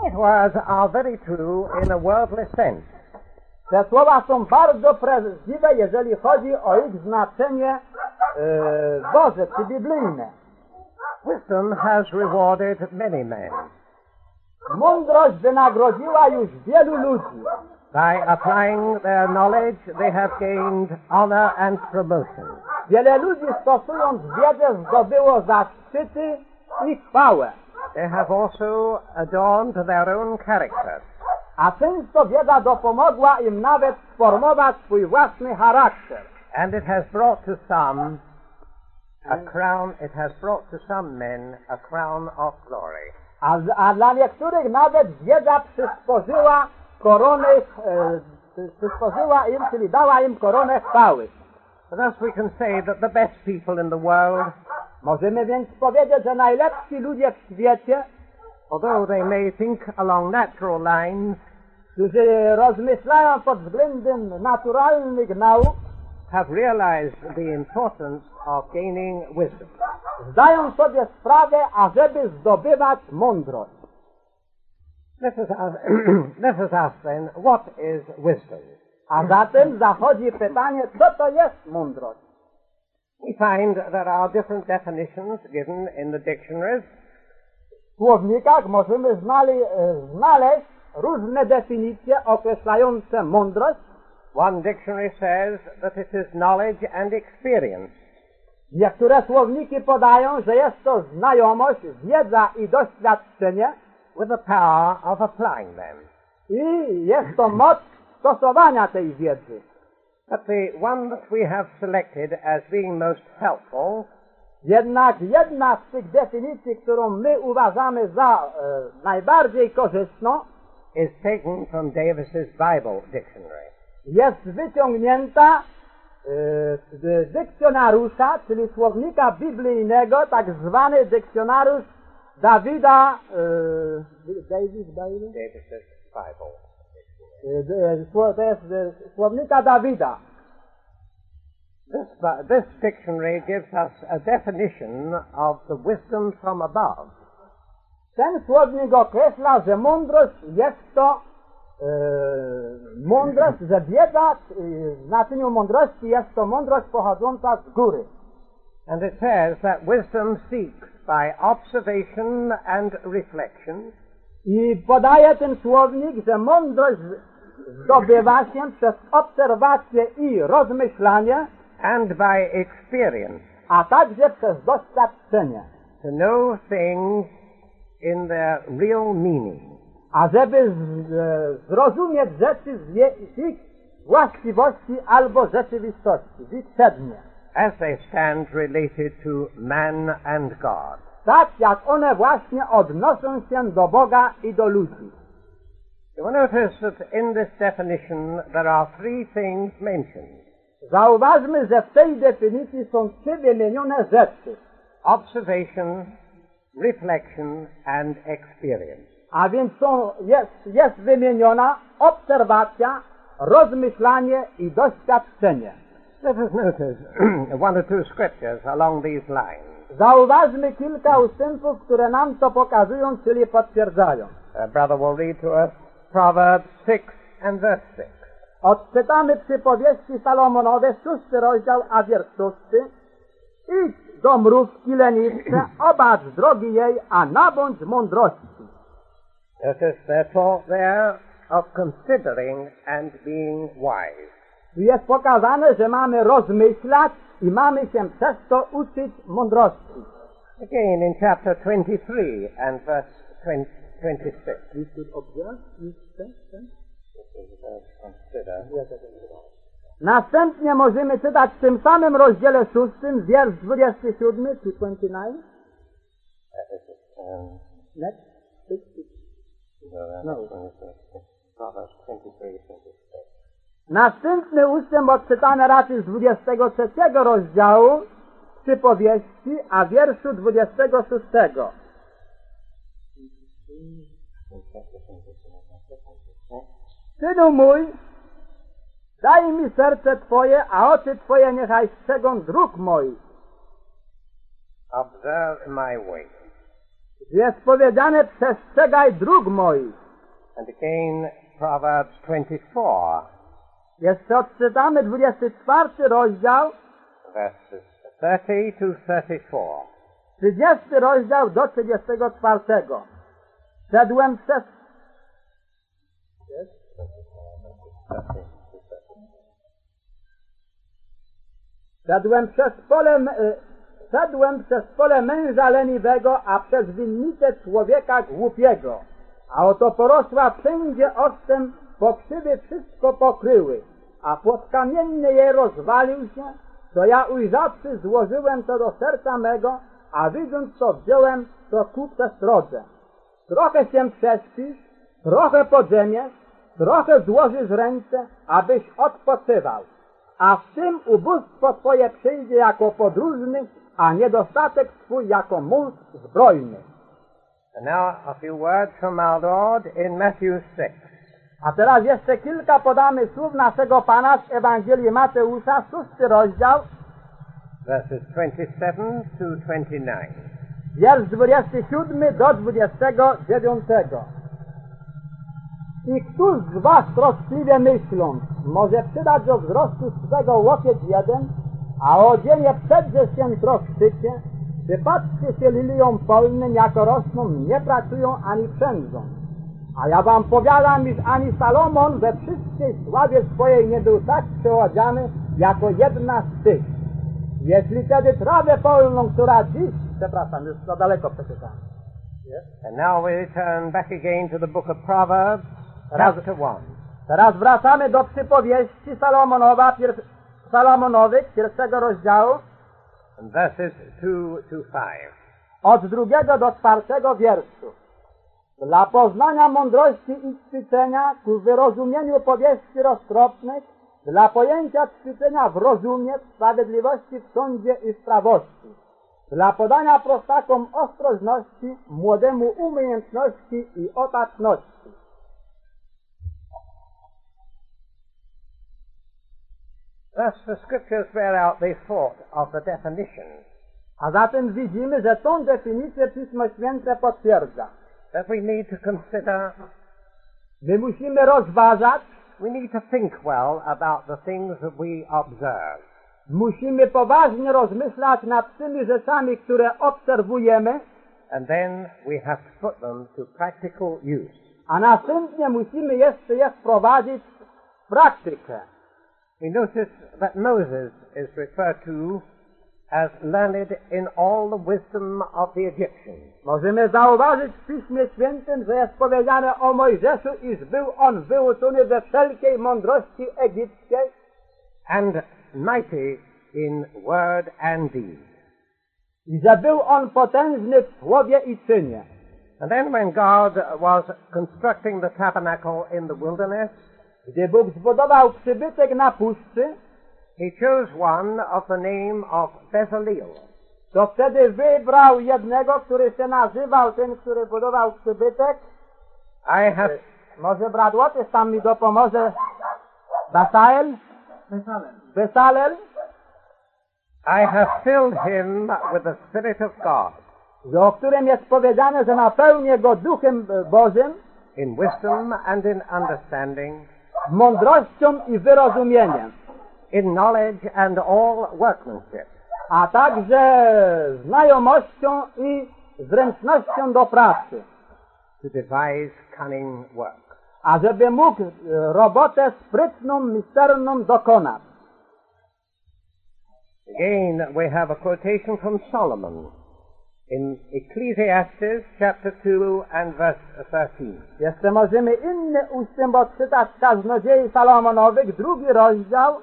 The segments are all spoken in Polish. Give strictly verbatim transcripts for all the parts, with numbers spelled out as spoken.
It words are very true in a worldly sense. Te słowa są bardzo prawdziwe, jeżeli chodzi o ich znaczenie e, Boże czy biblijne. Wisdom has rewarded many men. Mądrość wynagrodziła już wielu ludzi. By applying their knowledge, they have gained honor and promotion. Wiele ludzi, stosując wiedzę, zdobyło zaszczyty i chwałę. They have also adorned their own character. A często wiedza dopomogła im nawet sformować swój własny charakter. And it has brought to some a crown, it has brought to some men a crown of glory. A, a dla niektórych nawet wiedza przysporzyła koronę, e, przysporzyła im, czyli dała im koronę chwały. Thus we can say that the best people in the world, możemy więc powiedzieć, że najlepsi ludzie w świecie, although they may think along natural lines, którzy rozmyślają pod względem naturalnych nauk, have realized the importance of gaining wisdom. Zdają sobie sprawę, ażeby zdobywać mądrość. Let us ask, let us ask then, what is wisdom? A zatem zachodzi pytanie, co to jest mądrość? We find there are different definitions given in the dictionaries. W słownikach możemy znali, znaleźć różne definicje określające mądrość. One dictionary says that it is knowledge and experience. Niektóre słowniki podają, że jest to znajomość, wiedza i doświadczenie with the power of applying them. I jest to moc stosowania tej wiedzy. But the one that we have selected as being most helpful, jednak jedna z tych definicji, którą my uważamy za e, najbardziej korzystną, is taken from Davis's Bible Dictionary. Jest wyciągnięta e, z dykcjonariusza, czyli słownika biblijnego, tak zwany dykcjonariusz Dawida, e, David, David? Davis's Bible. To jest słownika Dawida. This, this dictionary gives us a definition of the wisdom from above. Ten słownik określa, że mądrość jest to e, mądrość, że wiedza w znaczeniu mądrości jest to mądrość pochodząca z góry. And it says that wisdom seeks by observation and reflection. I podaje ten słownik, że mądrość zdobywa się przez obserwację i rozmyślanie, and by experience, a także przez doświadczenie, to know things in their real meaning, a żeby z, zrozumieć rzeczy z, je, z ich właściwości albo rzeczywistości, z ich sednie, as they stand related to man and God. Tak jak one właśnie odnoszą się do Boga i do ludzi. You will notice that in this definition there are three things mentioned. Zauważmy, że w tej definicji są trzy wymienione rzeczy. Observation, reflection and experience. A więc są, jest, jest wymieniona obserwacja, rozmyślanie i doświadczenie. Let us notice one or two scriptures along these lines. Zauważmy kilka ustępów, które nam to pokazują, czyli potwierdzają. Uh, brother will read to us Proverbs six and verse six. Odczytamy przypowieści Salomonowe, szósty rozdział, a wiersz szósty. Idź do mrówki leniwce, obacz drogi jej, a nabądź mądrości. Notice therefore there of considering and being wise. Tu jest pokazane, że mamy rozmyślać i mamy się przez to uczyć mądrości. Again in chapter twenty-three and verse twenty-six. Następnie możemy czytać w tym samym rozdziale szóstym, wiersz dwudziesty siódmy, to twenty-nine. Um, Next. No, Proverbs twenty-three, twenty-six. Następny ustęp odczytany raczej z dwudziestego trzeciego rozdziału przypowieści, a wierszu dwudziestego szóstego. Synu mój, daj mi serce Twoje, a oczy Twoje niechaj strzegą dróg moich. Observe my way. Jest powiedziane, przestrzegaj dróg moich. And again, Proverbs twenty-four, Jeszcze odczytamy dwudziesty czwarty rozdział, verses thirty to thirty-four. trzydziesty rozdział do trzydziestego czwartego. Szedłem przez... Szedłem przez pole, m- y, szedłem przez pole męża leniwego, a przez winnicę człowieka głupiego. A oto porosła wszędzie ostem, pokrzywy wszystko pokryły, a płot kamienny jej rozwalił się, to ja ujrzawszy złożyłem to do serca mego, a widząc to wziąłem to ku przestrodze. Trochę się prześpisz, trochę podziemiesz, trochę złożysz ręce, abyś odpoczywał. A w tym ubóstwo twoje przyjdzie jako podróżny, a niedostatek twój jako mąż zbrojny. And now a few words from our Lord in Matthew six. A teraz jeszcze kilka podamy słów naszego Pana z Ewangelii Mateusza, szósty rozdział, Verses twenty-seven to twenty-nine. wiersz dwudziesty siódmy do dwudziestego dziewiątego. I któż z was troskliwie myśląc może przydać do wzrostu swego łokieć jeden, a o odzienie przedrze się troszczycie? Przypatrzcie się liliom polnym, jako rosną, nie pracują ani przędzą. A ja wam powiadam, iż ani Salomon we wszystkiej sławie swojej nie był tak przeodziany, jako jedna z tych. Jeśli tedy trawę polną, która dziś, przepraszam, już za daleko przeczytałem. And now we return back again to the book of Proverbs, Raz- chapter one. Teraz wracamy do przypowieści Salomonowa, pier... Salomonowych, pierwszego rozdziału, And verses two to five. od drugiego do czwartego wierszu. Dla poznania mądrości i ćwiczenia ku wyrozumieniu powieści roztropnych, dla pojęcia ćwiczenia w rozumie, w sprawiedliwości w sądzie i w prawości, dla podania prostakom ostrożności, młodemu umiejętności i opatrzności. Thus the scriptures bear out the thought of the definition, A zatem widzimy, że tą definicję Pismo Święte potwierdza. that we need to consider, My musimy rozważać, we need to think well about the things that we observe. musimy poważnie rozmyślać nad tymi rzeczami, które obserwujemy, And then we have to put them to practical use. a następnie musimy jeszcze je wprowadzić w praktykę. We notice that Moses is referred to as learned in all the wisdom of the Egyptians. Możemy zauważyć w Piśmie Świętym, że jest powiedziane o Mojżeszu, iż był on wyuczony we wszelkiej mądrości egipskiej And mighty in word and deed. i że był on potężny w słowie i czynie. And then when God was constructing the tabernacle in the wilderness, Gdy Bóg zbudował przybytek na puszczy, he chose one of the name of Bezaleel. to wtedy wybrał jednego, który się nazywał, ten, który budował przybytek. I have, Może brat Łotys tam mi dopomoże. Basael? Besalel? I have filled him with the Spirit of God Że o którym jest powiedziane, że napełnię go Duchem Bożym, in wisdom and in understanding, mądrością i wyrozumieniem, in knowledge and all workmanship, a także znajomością i zręcznością do pracy, to devise cunning work. ażeby mógł e, robotę sprytną, misterną dokonać. Again, we have a quotation from Solomon in Ecclesiastes chapter two and verse thirteen. Jeszcze możemy inny ustęp odczytać z Kaznodziei Salomonowych, drugi rozdział,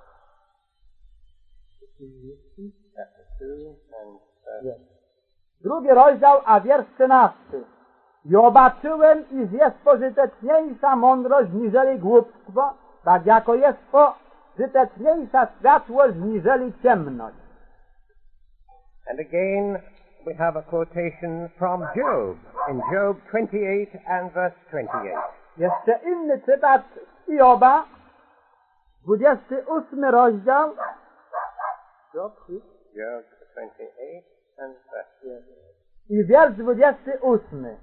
Chapter two and verse drugi rozdział, a wiersz trzynasty. I obaczyłem, iż jest pożyteczniejsza mądrość niżeli głupstwo, tak jako jest pożyteczniejsza światłość niżeli ciemność. And again, we have a quotation from Job in Job twenty-eight and verse twenty-eight. Jeszcze inny cytat z Ioba, dwudziesty ósmy rozdział. Job twenty-eight and verse I wiersz dwudziesty ósmy.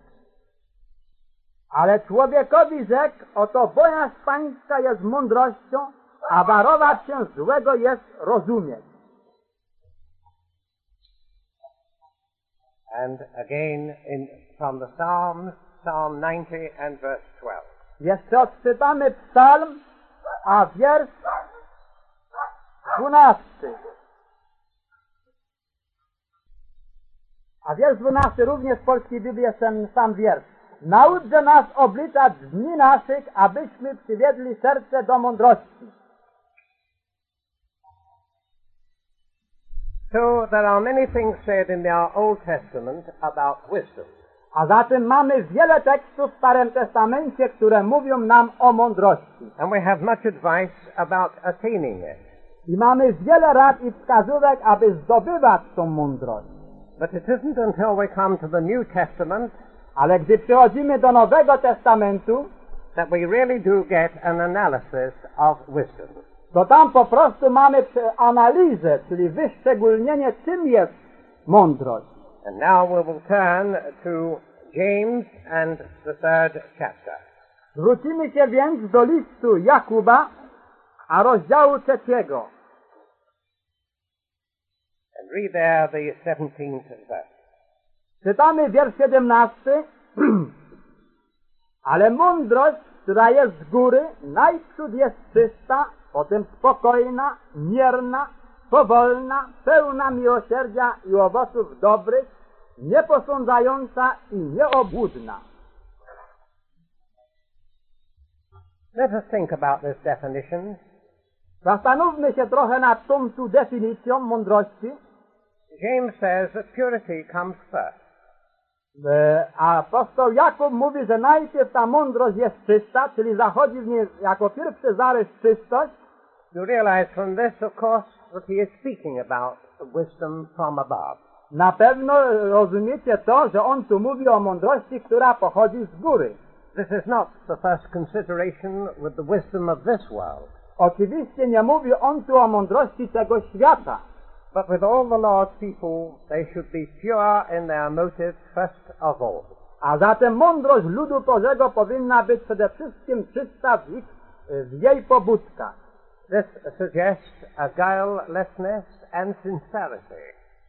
Ale człowiekowi rzekł, oto bojaźń pańska jest mądrością, a warować się złego jest rozumieć. And again in, from the Psalms, Psalm ninety and verse twelve. Jeszcze odczytamy psalm, a wiersz dwunasty. A wiersz dwunasty również w polskiej Biblii jest ten sam wiersz. Nauczże nas obliczać dni naszych, abyśmy przywiedli serce do mądrości. So there are many things said in the Old Testament about wisdom. A zatem mamy wiele tekstów w Starym Testamencie, które mówią nam o mądrości. And we have much advice about attaining it. I mamy wiele rad i wskazówek, aby zdobywać tą mądrość. But it isn't until we come to the New Testament Ale gdy przychodzimy do Nowego Testamentu, that we really do get an analysis of wisdom. to tam po prostu mamy analizę, czyli wyszczególnienie, czym jest mądrość. And now we will turn to James and the third chapter. Zwrócimy się więc do listu Jakuba, a rozdziału trzeciego. And read there the seventeenth verse. Czytamy wiersz siedemnasty. Ale mądrość, która jest z góry, najprzód jest czysta, potem spokojna, mierna, powolna, pełna miłosierdzia i owoców dobrych, nieposądzająca i nieobłudna. Let us think about this definition. Zastanówmy się trochę nad tą tu definicją mądrości. James says that purity comes first. E, A apostoł Jakub mówi, że najpierw ta mądrość jest czysta, czyli zachodzi w niej jako pierwszy zarys czystość. You realize from this, of course, that he is speaking about wisdom from above. Na pewno rozumiecie to, że on tu mówi o mądrości, która pochodzi z góry. This is not the first consideration with the wisdom of this world, Oczywiście nie mówi on tu o mądrości tego świata, but with all the Lord's people, they should be pure in their motives first of all. a zatem mądrość ludu Bożego powinna być przede wszystkim czysta w, ich, w jej pobudkach. This suggests a guilelessness and sincerity.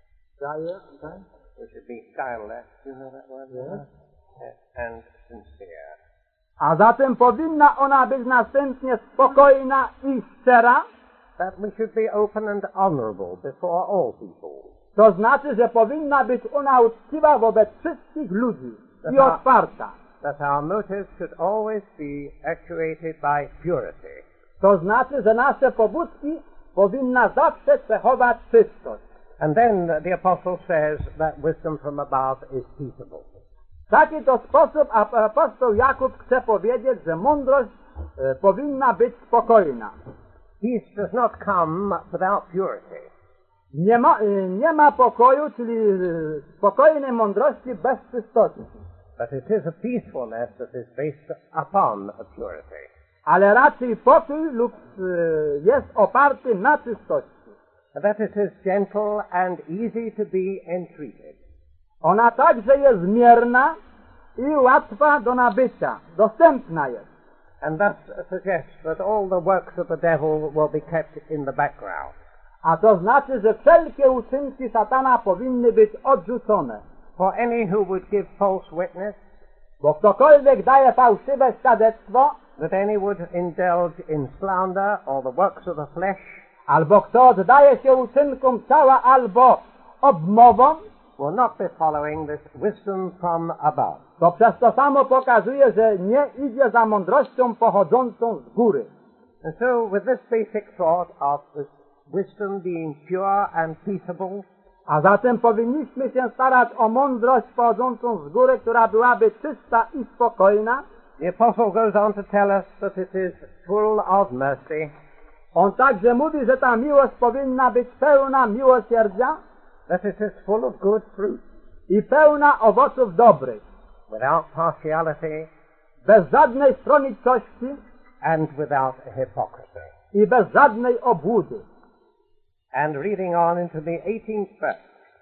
It should be guileless, do you know that word? Yes. Yes, and sincere. A zatem powinna ona być następnie spokojna i szczera, That we should be open and honorable before all people. to znaczy, że powinna być ona uczciwa wobec wszystkich ludzi i Aha. otwarta. That our motives should always be actuated by purity. To znaczy, że nasze pobudki powinna zawsze cechować czystość. And then the apostle says that wisdom from above is peaceable. W taki to sposób apostoł Jakub chce powiedzieć, że mądrość e, powinna być spokojna. Peace does not come without purity. Nie ma, e, nie ma pokoju, czyli e, spokojnej mądrości bez czystości. But it is a peacefulness that is based upon purity. Ale raczej pokój lub e, jest oparty na czystości. That it is gentle and easy to be entreated. Ona także jest mierna i łatwa do nabycia, dostępna jest. And thus suggests that all the works of the devil will be kept in the background. A to znaczy, że wszelkie uczynki szatana powinny być odrzucone. For any who would give false witness, Bo ktokolwiek daje fałszywe świadectwo, that any would indulge in slander or the works of the flesh, albo kto oddaje się uczynkom ciała, albo obmowom, will not be following this wisdom from above. to przez to samo pokazuje, że nie idzie za mądrością pochodzącą z góry. And so with this basic thought of this wisdom being pure and peaceable, A zatem powinniśmy się starać o mądrość pochodzącą z góry, która byłaby czysta i spokojna. the apostle goes on to tell us that it is full of mercy, On także mówi, że ta miłość powinna być pełna miłosierdzia that it is full of good fruit, i pełna owoców dobrych, without partiality bez żadnej stronniczości and without hypocrisy. i bez żadnej obłudy. And reading on into the eighteenth verse,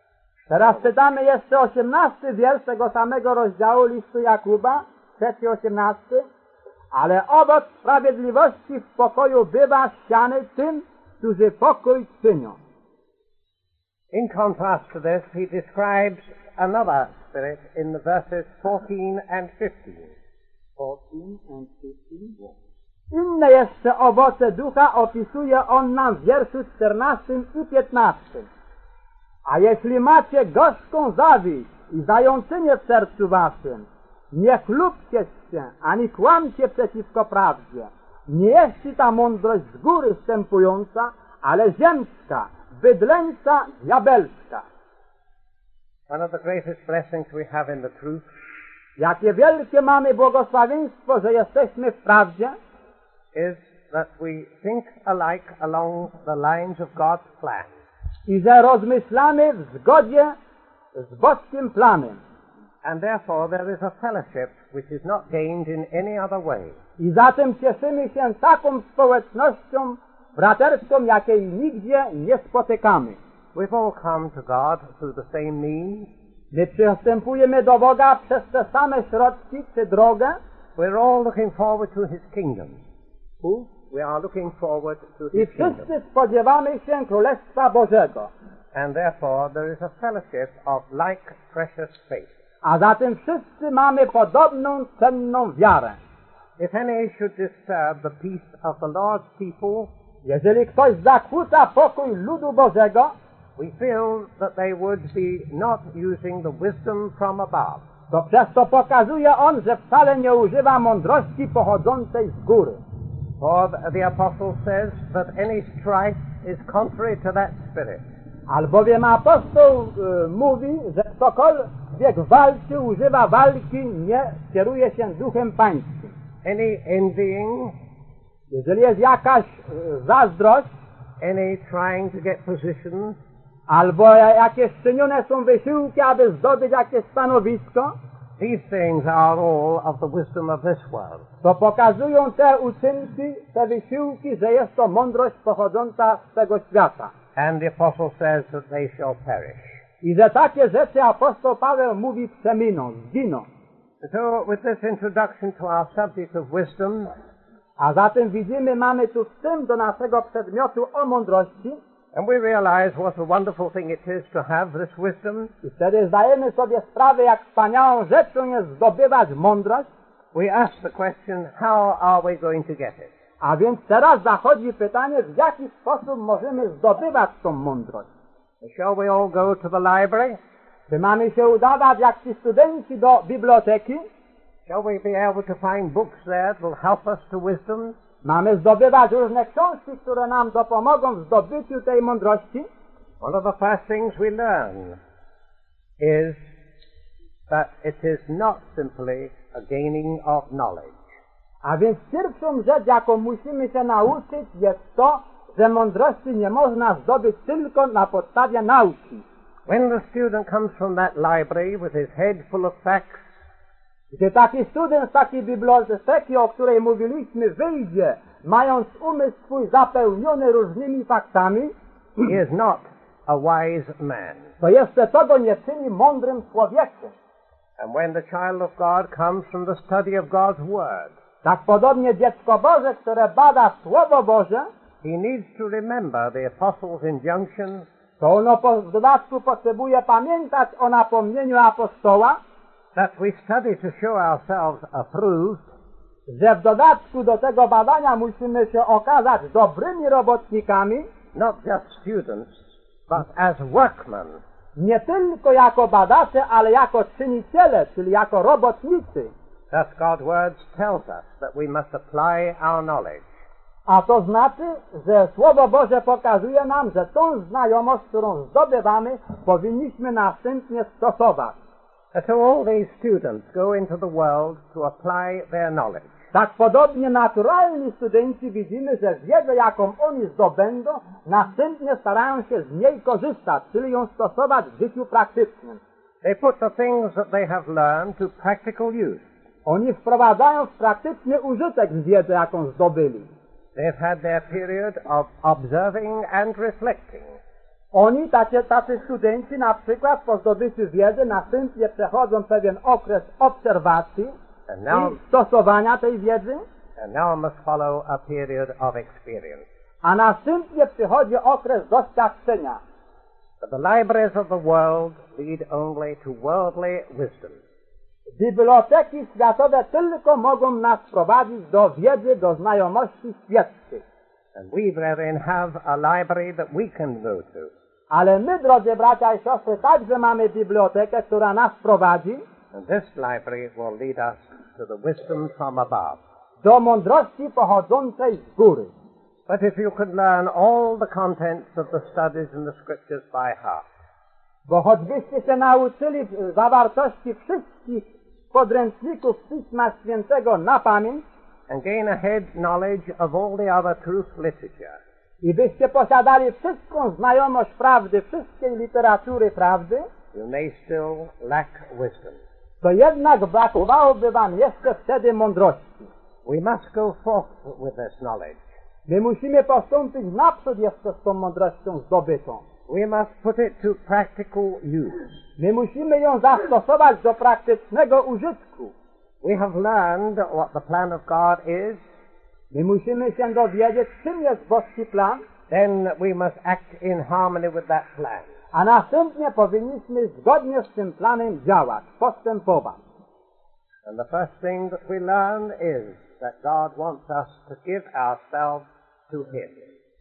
Teraz czytamy jeszcze osiemnasty wiersz tego samego rozdziału listu Jakuba, trzeci osiemnasty. Ale owoc sprawiedliwości w pokoju bywa siany tym, którzy pokój czynią. In contrast to this, he describes another spirit in the verses fourteen and fifteen. fourteen and fifteen. Inne jeszcze owoce ducha opisuje on nam w wierszu czternastym i piętnastym. A jeśli macie gorzką zawiść i zajączynię w sercu waszym, nie chlubcie się, ani kłamcie przeciwko prawdzie. Nie jest ta mądrość z góry wstępująca, ale ziemska, bydlęca, diabelska. One of the greatest blessings we have in the truth Jakie wielkie mamy błogosławieństwo, że jesteśmy w prawdzie, is that we think alike along the lines of God's plan. i że rozmyślamy w zgodzie z boskim planem. And therefore there is a fellowship which is not gained in any other way. I zatem cieszymy się taką społecznością braterską, jakiej nigdzie nie spotykamy. We've all come to God through the same means. My przystępujemy do Boga przez te same środki czy drogę. We're all looking forward to His kingdom. We are looking forward to I His kingdom. wszyscy spodziewamy się Królestwa Bożego. And therefore there is a fellowship of like precious faith. A zatem wszyscy mamy podobną, cenną wiarę. If any should disturb the peace of the Lord's people, Jeżeli ktoś zakłóca pokój ludu Bożego, we feel that they would be not using the wisdom from above. to przez to pokazuje on, że wcale nie używa mądrości pochodzącej z góry. For the apostle says that any strife is contrary to that spirit. Albowiem apostoł y, mówi, że ktokolwiek walczy, używa walki, nie kieruje się duchem pańskim. Any envying, Jeżeli jest jakaś y, zazdrość, any trying to get positions, albo jakieś czynione są wysiłki, aby zdobyć jakieś stanowisko, these things are all of the wisdom of this world. to pokazują te uczynki, te wysiłki, że jest to mądrość pochodząca z tego świata. And the apostle says that they shall perish. I że takie rzeczy apostoł Paweł mówi przeminą, zginą. So with this introduction to our subject of wisdom, A zatem widzimy, mamy tu wstęp do naszego przedmiotu o mądrości and we realize what a wonderful thing it is to have this wisdom, i wtedy zdajemy sobie sprawę, jak wspaniałą rzeczą jest zdobywać mądrość. we ask the question, how are we going to get it? A więc teraz zachodzi pytanie, w jaki sposób możemy zdobywać tą mądrość. Shall we all go to the library? Czy mamy się udawać jak ci studenci do biblioteki? Shall we be able to find books there that will help us to wisdom? Mamy zdobywać różne książki, które nam dopomogą w zdobyciu tej mądrości? One of the first things we learn is that it is not simply a gaining of knowledge. A więc pierwszą rzecz, jaką musimy się nauczyć, jest to, że mądrości nie można zdobyć tylko na podstawie nauki. When the student comes from that library with his head full of facts, Gdy taki student z takiej biblioteki, o której mówiliśmy, wyjdzie, mając umysł swój zapełniony różnymi faktami, he is not a wise man. to jeszcze to go nie czyni mądrym człowiekiem. And when the child of God comes from the study of God's Word, Tak podobnie dziecko Boże, które bada Słowo Boże, he needs to remember the apostles' injunction to ono po, w dodatku potrzebuje pamiętać o napomnieniu apostoła, that we study to show ourselves approved, że w dodatku do tego badania musimy się okazać dobrymi robotnikami, not just students, but as workmen. nie tylko jako badacze, ale jako czyniciele, czyli jako robotnicy. Thus God's words tells us that we must apply our knowledge. A to znaczy, że Słowo Boże pokazuje nam, że tą znajomość, którą zdobywamy, powinniśmy następnie stosować. And so all these students go into the world to apply their knowledge. Tak podobnie naturalni studenci widzimy, że wiedzę, jaką oni zdobędą, następnie starają się z niej korzystać, czyli ją stosować w życiu praktycznym. They put the things that they have learned to practical use. Oni wprowadzają w praktyczny użytek wiedzę, jaką zdobyli. They've had their period of observing and reflecting. Oni, tacy, tacy studenci na przykład po zdobyciu wiedzy następnie przechodzą pewien okres obserwacji And now, i stosowania tej wiedzy, and now must follow a period of experience. a następnie przychodzi okres doświadczenia. But the libraries of the world lead only to worldly wisdom. Biblioteki światowe tylko mogą nas prowadzić do wiedzy, do znajomości świeckiej. And we, brethren, have a library that we can go to. Ale my, drodzy bracia i siostry, także mamy bibliotekę, która nas prowadzi And this library will lead us to the wisdom from above. do mądrości pochodzącej z góry. But if you could learn all the contents of the studies in the scriptures by heart, Bo choćbyście się nauczyli zawartości wszystkich podręczników Pisma Świętego na pamięć and gain a head knowledge of all the other truth literature, i byście posiadali wszystką znajomość prawdy, wszystkiej literatury prawdy, you may still lack wisdom. to jednak brakowałoby wam jeszcze wtedy mądrości. We must go forth with this knowledge. My musimy postąpić naprzód jeszcze z tą mądrością zdobytą. We must put it to practical use. My musimy ją zastosować do praktycznego użytku. We have learned what the plan of God is, My musimy się dowiedzieć, czym jest Boski plan, then we must act in harmony with that plan. a następnie powinniśmy zgodnie z tym planem działać, postępować. And the first thing that we learn is that God wants us to give ourselves to Him.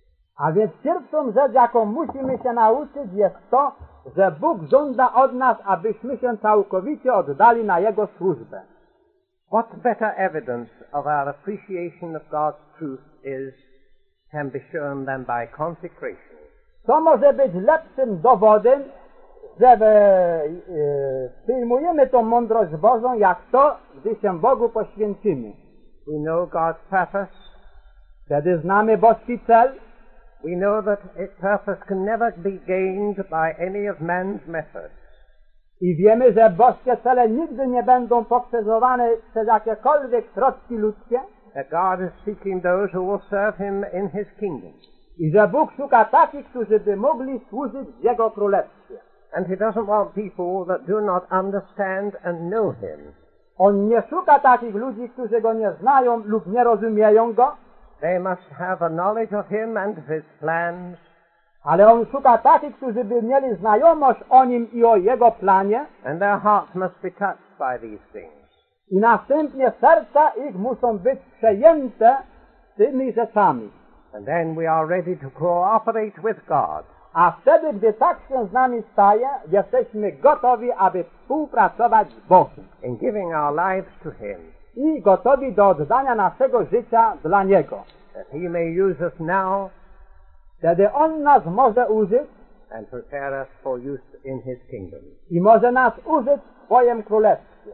A więc pierwszą rzecz, jaką musimy się nauczyć, jest to, że Bóg żąda od nas, abyśmy się całkowicie oddali na Jego służbę. What better evidence of our appreciation of God's truth is, can be shown than by consecration. Co może być lepszym dowodem, że e, e, przyjmujemy tą mądrość Bożą, jak to, gdy się Bogu poświęcimy. We know God's purpose. Wtedy znamy boski cel. We know that its purpose can never be gained by any of man's methods. I wiemy, że boskie cele nigdy nie będą pokrzyżowane przez jakiekolwiek środki ludzkie. That God is seeking those who will serve Him in His kingdom. I że Bóg szuka takich, którzy by mogli służyć w Jego królestwie. And He doesn't want people that do not understand and know Him. On nie szuka takich ludzi, którzy Go nie znają lub nie rozumieją Go, They must have a knowledge of Him and of His plans, ale On szuka takich, którzy by mieli znajomość o Nim i o Jego planie and their hearts must be touched by these things. i następnie serca ich muszą być przejęte tymi rzeczami. And then we are ready to cooperate with God. A wtedy, gdy tak się z nami staje, jesteśmy gotowi, aby współpracować z Bogiem in giving our lives to Him, i gotowi do oddania naszego życia dla Niego. that He may use us now Wtedy On nas może użyć and prepare us for use in His kingdom. i może nas użyć w swoim królestwie.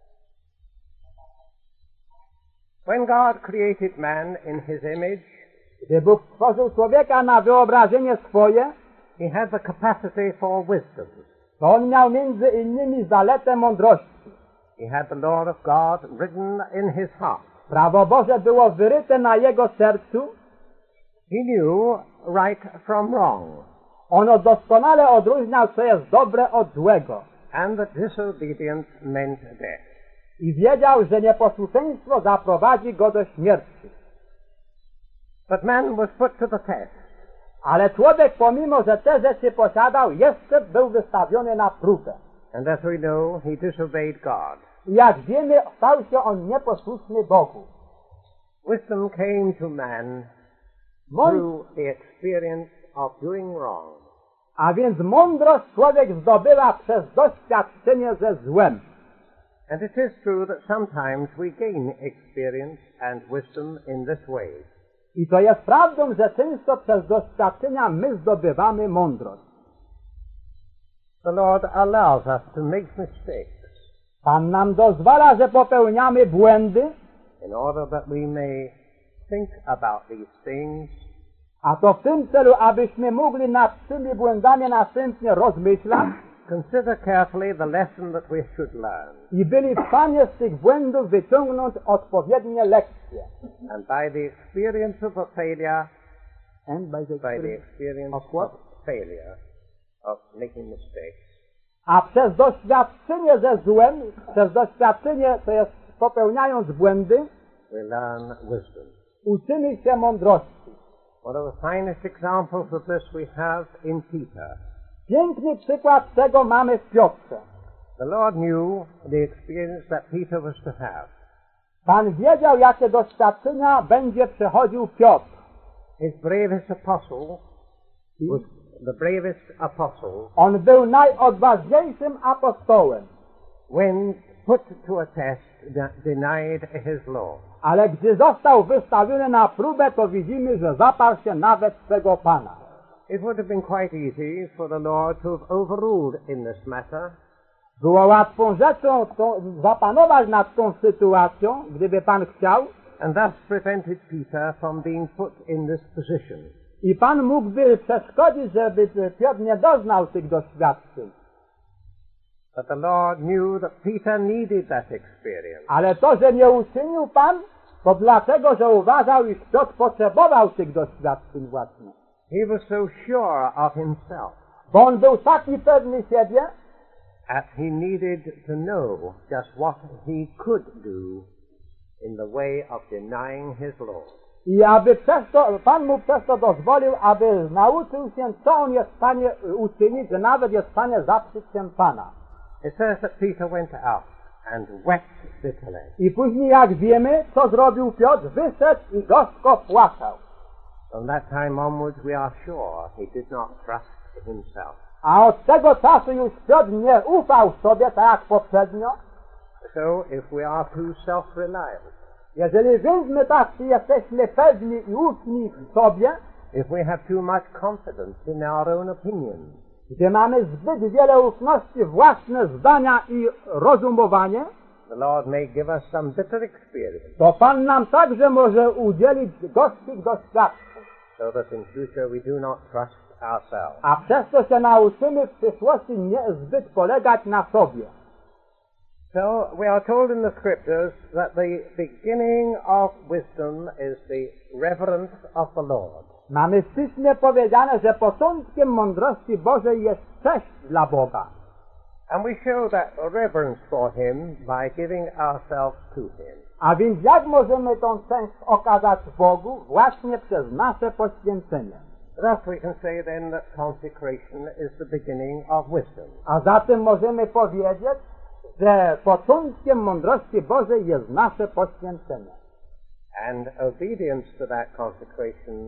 When God created man in His image, Gdy Bóg stworzył człowieka na wyobrażenie swoje, He had the capacity for wisdom. to On miał między innymi zaletę mądrości. He had the law of God written in His heart. Prawo Boże było wyryte na Jego sercu. He knew right from wrong, On doskonale odróżniał, co jest dobre od złego. and that disobedience meant death. I wiedział, że nieposłuszeństwo zaprowadzi go do śmierci. But man was put to the test. Ale człowiek, pomimo że te rzeczy posiadał, jeszcze był wystawiony na próbę. And as we know, he disobeyed God. I jak wiemy, stał się on nieposłuszny Bogu. Wisdom came to man Mąd- through the experience of doing wrong. A więc mądrość człowiek zdobywa przez doświadczenie ze złem. And it is true that sometimes we gain experience and wisdom in this way. I to jest prawdą, że często przez doświadczenia my zdobywamy mądrość. The Lord allows us to make mistakes Pan nam dozwala, że popełniamy błędy, in order that we may think about these things a to w tym celu, abyśmy mogli nad tymi błędami następnie rozmyślać consider carefully the lesson that we should learn, i byli w stanie z tych błędów wyciągnąć odpowiednie lekcje. and by the experience of a failure, And by the by the experience experience of what? failure, of making mistakes, A przez doświadczenie ze złem, przez doświadczenie, to jest popełniając błędy, we learn wisdom. uczymy się mądrości. One of the finest examples of this we have in Peter. Piękny przykład tego mamy w Piotrze. The Lord knew the experience that Peter was to have. Pan wiedział, jakie doświadczenia będzie przechodził Piotr. His bravest apostle was the bravest apostle On był najodważniejszym apostołem, when put to a test that denied his Lord. ale gdy został wystawiony na próbę, to widzimy, że zaparł się nawet swego Pana. It would have been quite easy for the Lord to have overruled in this matter, Było łatwą rzeczą to, zapanować nad tą sytuacją, gdyby Pan chciał, and thus prevented Peter from being put in this position. i Pan mógłby przeszkodzić, żeby Piotr nie doznał tych doświadczeń. But the Lord knew that Peter needed that experience. Ale to, że nie uczynił Pan, to dlatego, że uważał, iż Piotr potrzebował tych doświadczeń własnych. He was so sure of himself Bo on był taki pewny siebie, that he needed to know just what he could do in the way of denying his Lord. i aby przez to, Pan mu przez to dozwolił, aby nauczył się, co on jest w stanie uczynić, że nawet jest w stanie zaprzeć się Pana. It says that Peter went out and wept bitterly. I później, jak wiemy, co zrobił Piotr, wyszedł i gorzko płakał. From that time onwards we are sure he did not trust himself. A od tego czasu już Piotr nie ufał sobie, tak jak poprzednio. So if we are too self-reliant, Jeżeli więc my tak jesteśmy pewni i ufni w sobie, if we have too much confidence in our own opinions, gdzie mamy zbyt wiele ufności w własne zdania i rozumowanie, the Lord may give us some bitter experience, to Pan nam także może udzielić gorzkich doświadczeń. so that in future we do not trust ourselves. A przez to się nauczymy w przyszłości nie zbyt polegać na sobie. So we are told in the scriptures that the beginning of wisdom is the reverence of the Lord. Mamy w Piśmie powiedziane, że początkiem mądrości Bożej jest cześć dla Boga. And we show that reverence for Him by giving ourselves to Him. A więc jak możemy tą cześć okazać Bogu? Właśnie przez nasze poświęcenie. Thus we can say then that consecration is the beginning of wisdom. A zatem możemy powiedzieć, że początkiem mądrości Bożej jest nasze poświęcenie. And obedience to that consecration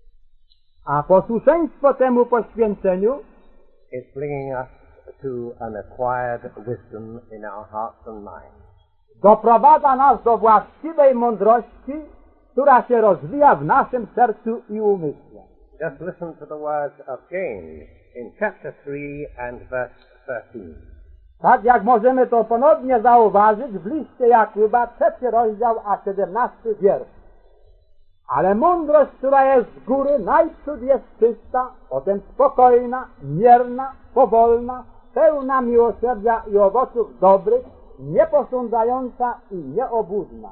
A posłuszeństwo temu poświęceniu is bringing us to an acquired wisdom in our hearts and minds. doprowadza nas do właściwej mądrości, która się rozwija w naszym sercu i umyśle. Just listen to the words of James in chapter three and verse thirteen. Tak jak możemy to ponownie zauważyć w liście Jakuba, trzeci rozdział, a siedemnasty wiersz. Ale mądrość, która jest z góry, najprzód jest czysta, potem spokojna, mierna, powolna, pełna miłosierdzia i owoców dobrych, nieposądzająca i nieobłudna.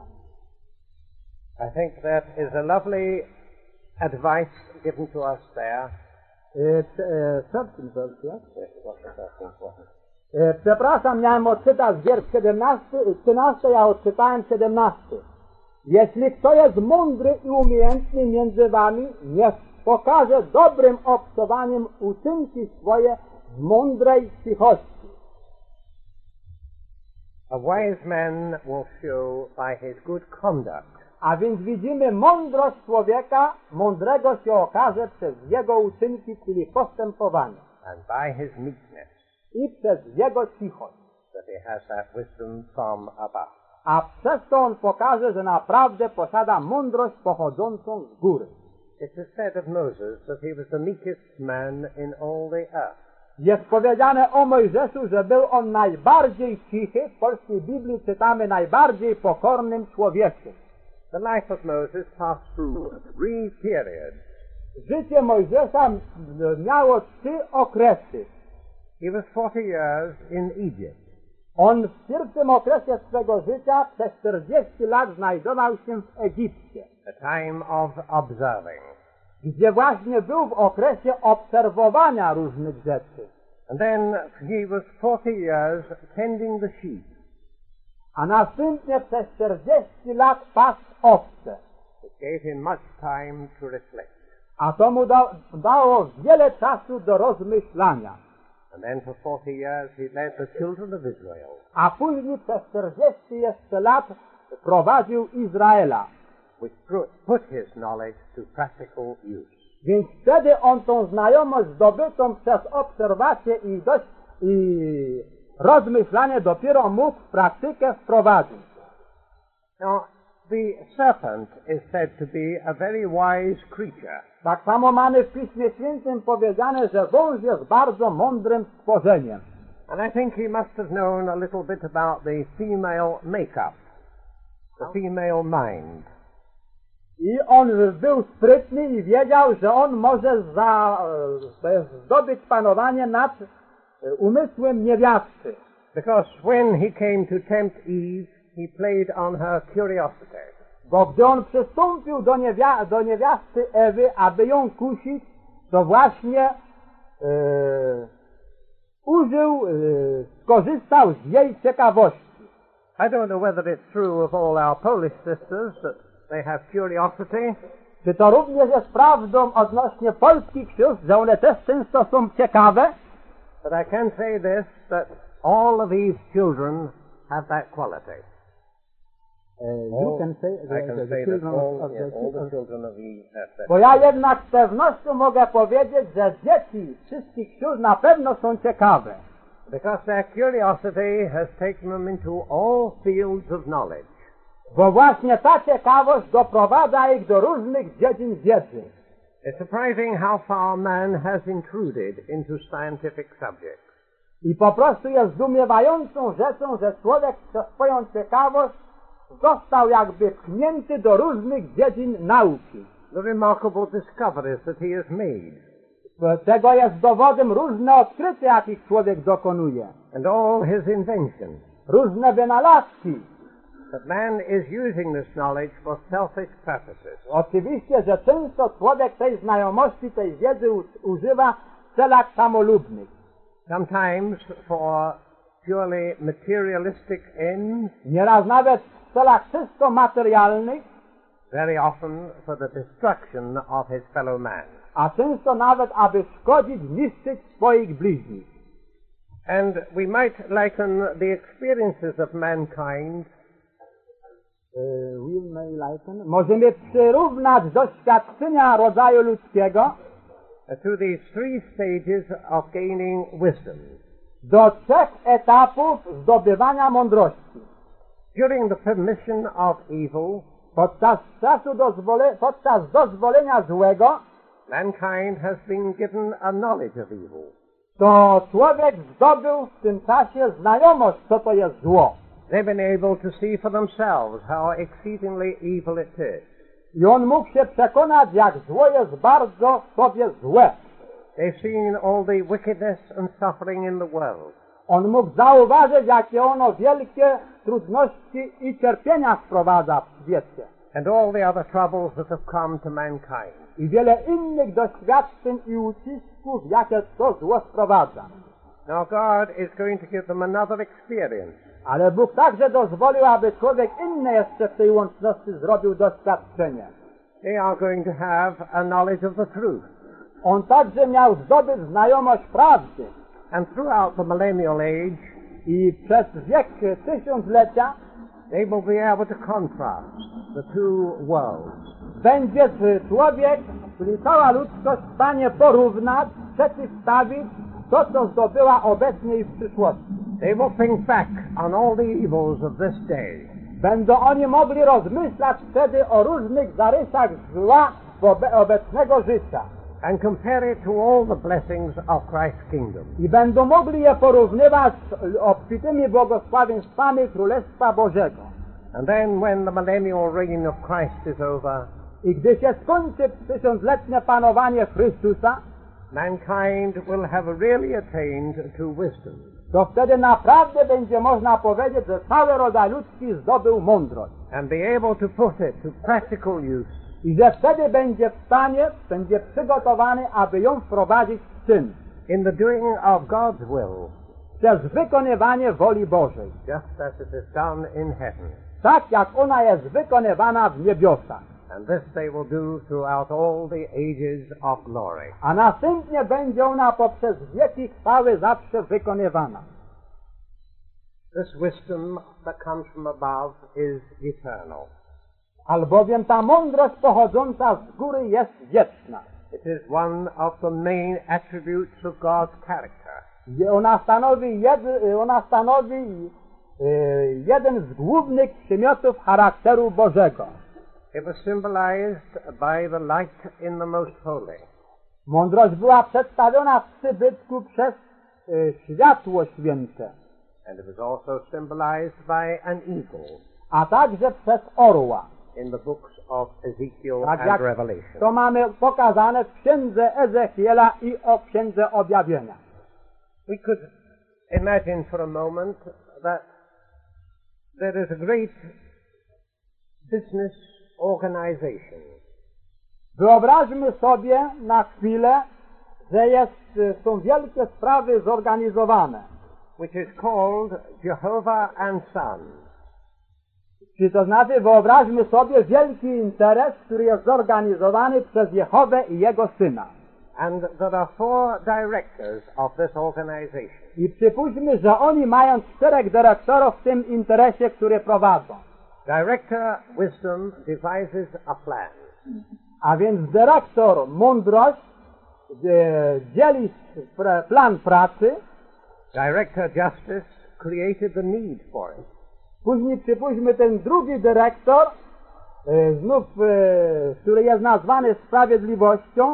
I think that is a lovely advice given to us there. E, e, thirteen verse, yes? Yes, what's the thirteenth one? E, przepraszam, miałem odczytać wiersz siedemnasty, trzynasty, ja odczytałem siedemnasty. Jeśli kto jest mądry i umiejętny między wami, niech pokaże dobrym obcowaniem uczynki swoje w mądrej cichości. A wise man will show by his good conduct A więc widzimy mądrość człowieka, mądrego się okaże przez jego uczynki, czyli postępowanie. and by his meekness I przez jego cichość. that he has that wisdom from above. A przez to on pokaże, że naprawdę posiada mądrość pochodzącą z góry. It is said of Moses that he was the meekest man in all the earth. Jest powiedziane o Mojżeszu, że był on najbardziej cichy, w polskiej Biblii czytamy najbardziej pokornym człowiekiem. The life of Moses passed through three periods. Życie Mojżesza m- miało trzy okresy. He was forty years in Egypt. On w pierwszym okresie swego życia przez czterdzieści lat znajdował się w Egipcie. A time of observing. gdzie właśnie był w okresie obserwowania różnych rzeczy. And then he was forty years tending the sheep. A następnie przez czterdzieści lat pasł owce. It gave him much time to reflect. A to mu da, dało wiele czasu do rozmyślania. And then for forty years he led the children of Israel. A później przez czterdzieści jeszcze lat prowadził Izraela. Which put his knowledge to practical use. Więc wtedy on tą znajomość zdobytą przez obserwację i, dość, i rozmyślanie dopiero mógł w praktykę wprowadzić. Now, the serpent is said to be a very wise creature. Tak samo mamy w Piśmie Świętym powiedziane, że wąż jest bardzo mądrym stworzeniem. And I think he must have known a little bit about the female makeup, the female mind. I on był sprytny i wiedział, że on może za, zdobyć panowanie nad umysłem niewiasty. Because when he came to tempt Eve, he played on her curiosity. Bo gdy on przystąpił do, niewia- do niewiasty Ewy, aby ją kusić, to właśnie e, użył, e, skorzystał z jej ciekawości. I don't know whether it's true of all our Polish sisters that they have curiosity. Czy to również jest prawdą odnośnie polskich sióstr, że one też często są ciekawe? But I can say this, that all of these children have that quality. You can say, I can say that all, yes, all the children of Eve have that. Bo ja jednak z pewnością mogę powiedzieć, że dzieci wszystkich sióstr na pewno są ciekawe. Because their curiosity has taken them into all fields of knowledge. Bo właśnie ta ciekawość doprowadza ich do różnych dziedzin wiedzy. It's surprising how far man has intruded into scientific subjects. I po prostu jest zdumiewającą rzeczą, że człowiek przez swoją ciekawość został jakby pchnięty do różnych dziedzin nauki. The remarkable discoveries that he has made. Tego jest dowodem różne odkrycia, jakich człowiek dokonuje. And all his inventions. Różne wynalazki. That man is using this knowledge for selfish purposes. Oczywiście, że często człowiek tej znajomości, tej wiedzy u- używa w celach samolubnych. Sometimes for purely materialistic ends. Nieraz nawet w celach czysto materialnych, Very often for the destruction of his fellow man. a często nawet, aby szkodzić, niszczyć swoich bliźnich. And we might liken the experiences of mankind Yy, Możemy przyrównać doświadczenia rodzaju ludzkiego to these three stages of gaining wisdom. do trzech etapów zdobywania mądrości. During the permission of evil, Podczas czasu dozwole, podczas dozwolenia złego, mankind has been given a knowledge of evil. to człowiek zdobył w tym czasie znajomość, co to jest zło. They've been able to see for themselves how exceedingly evil it is. I on mógł się przekonać, jak zło jest bardzo sobie złe. They've seen all the wickedness and suffering in the world. On mógł zauważyć, jakie ono wielkie trudności i cierpienia wprowadza w świecie. And all the other troubles that have come to mankind. I wiele innych doświadczeń i ucisków, jakie to zło sprowadza. Now God is going to give them another experience. Ale Bóg także dozwolił, aby człowiek inny jeszcze w tej łączności zrobił doświadczenie. They are going to have a knowledge of the truth. On także miał zdobyć znajomość prawdy. And throughout the millennial age, I przez wiek tysiąclecia they will be able to contrast the two worlds. będzie człowiek, czyli cała ludzkość, w stanie porównać, przeciwstawić to, co zdobyła obecnie i w przyszłości. They will think back on all the evils of this day. Będą oni mogli rozmyślać wtedy o różnych zarysach zła wobe- obecnego życia. And compare it to all the blessings of Christ's kingdom. I będą mogli je porównywać z obfitymi błogosławieństwami Królestwa Bożego. And then when the millennial reign of Christ is over, I gdy się skończy tysiącletnie panowanie Chrystusa, mankind will have really attained to wisdom. to wtedy naprawdę będzie można powiedzieć, że cały rodzaj ludzki zdobył mądrość. And be able to put it to practical use I że wtedy będzie w stanie, będzie przygotowany, aby ją wprowadzić w czyn. In the doing of God's will, Przez wykonywanie woli Bożej. just as it is done in heaven. Tak jak ona jest wykonywana w niebiosach. And this they will do throughout all the ages of glory. A następnie będzie ona poprzez wieki chwały zawsze wykonywana. This wisdom that comes from above is eternal. Albowiem ta mądrość pochodząca z góry jest wieczna. It is one of the main attributes of God's character. Gdzie ona stanowi, jed, ona stanowi e, jeden z głównych przymiotów charakteru Bożego. It was symbolized by the light in the most holy. Mądrość była przedstawiona w przybytku przez e, światło święte, And it was also symbolized by an eagle a także przez orła. in the books of Ezekiel Tak and jak Revelation. to mamy pokazane w księdze Ezechiela i o księdze Objawienia. We could imagine for a moment that there is a great business organization Wyobraźmy sobie na chwilę, że jest, są wielkie sprawy zorganizowane. which is called Jehovah and Son. Czy to znaczy, wyobraźmy sobie wielki interes, który jest zorganizowany przez Jehowę i Jego Syna. And there are four directors of this organization. I przypuśćmy, że oni mają czterech dyrektorów w tym interesie, który prowadzą. Director Wisdom devises a plan. A więc dyrektor Mądrość e, dzieli pr- plan pracy. Director Justice created the need for it. Później przypuśćmy ten drugi dyrektor, e, znów, e, który jest nazwany sprawiedliwością, e,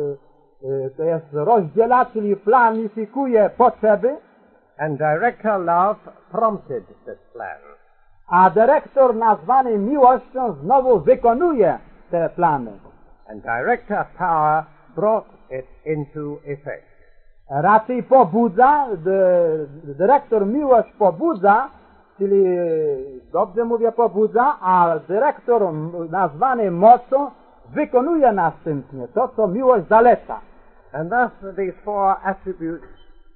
e, to jest rozdziela, czyli planifikuje potrzeby, And Director Love prompted this plan. a dyrektor nazwany miłością znowu wykonuje te plany. And Director Power brought it into effect. Raczej pobudza, dy, dyrektor miłość pobudza, czyli e, dobrze mówię pobudza, a dyrektor m- nazwany mocą wykonuje następnie to, co miłość zaleca. And thus these four attributes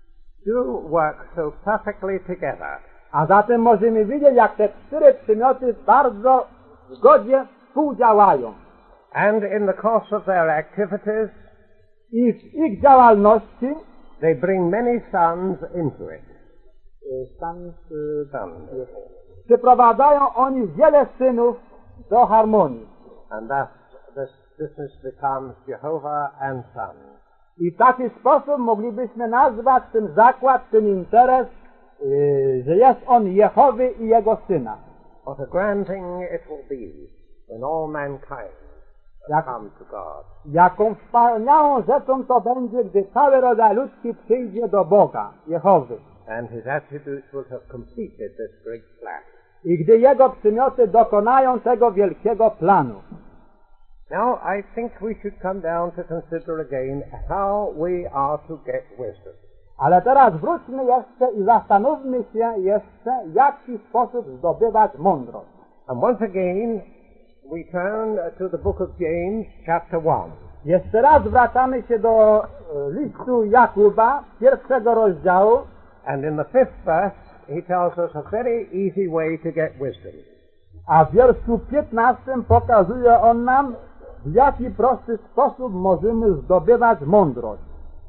do work so perfectly together. A zatem możemy widzieć, jak te cztery przymioty bardzo w zgodzie współdziałają. And in the course of their activities, I w ich działalności they bring many sons into it. e, stan, e, Sons. przyprowadzają oni wiele synów do harmonii. And thus this business becomes Jehovah and Son. I w taki sposób moglibyśmy nazwać ten zakład, ten interes, yy, że jest on Jehowy i Jego Syna. What a grand thing it will be when all mankind Jak, come to God. jaką wspaniałą rzeczą to będzie, gdy cały rodzaj ludzki przyjdzie do Boga, Jehowy. And his attributes will have completed this great plan. I gdy Jego przymioty dokonają tego wielkiego planu. Now I think we should come down to consider again how we are to get wisdom. Ale teraz wróćmy jeszcze i zastanówmy się jeszcze, w jaki sposób zdobywać mądrość. And once again, we turn to the book of James, chapter one. Jeszcze raz wracamy się do e, listu Jakuba, pierwszego rozdziału. And in the fifth verse, he tells us a very easy way to get wisdom. A w wierszu piętnastym pokazuje on nam, w jaki prosty sposób możemy zdobywać mądrość.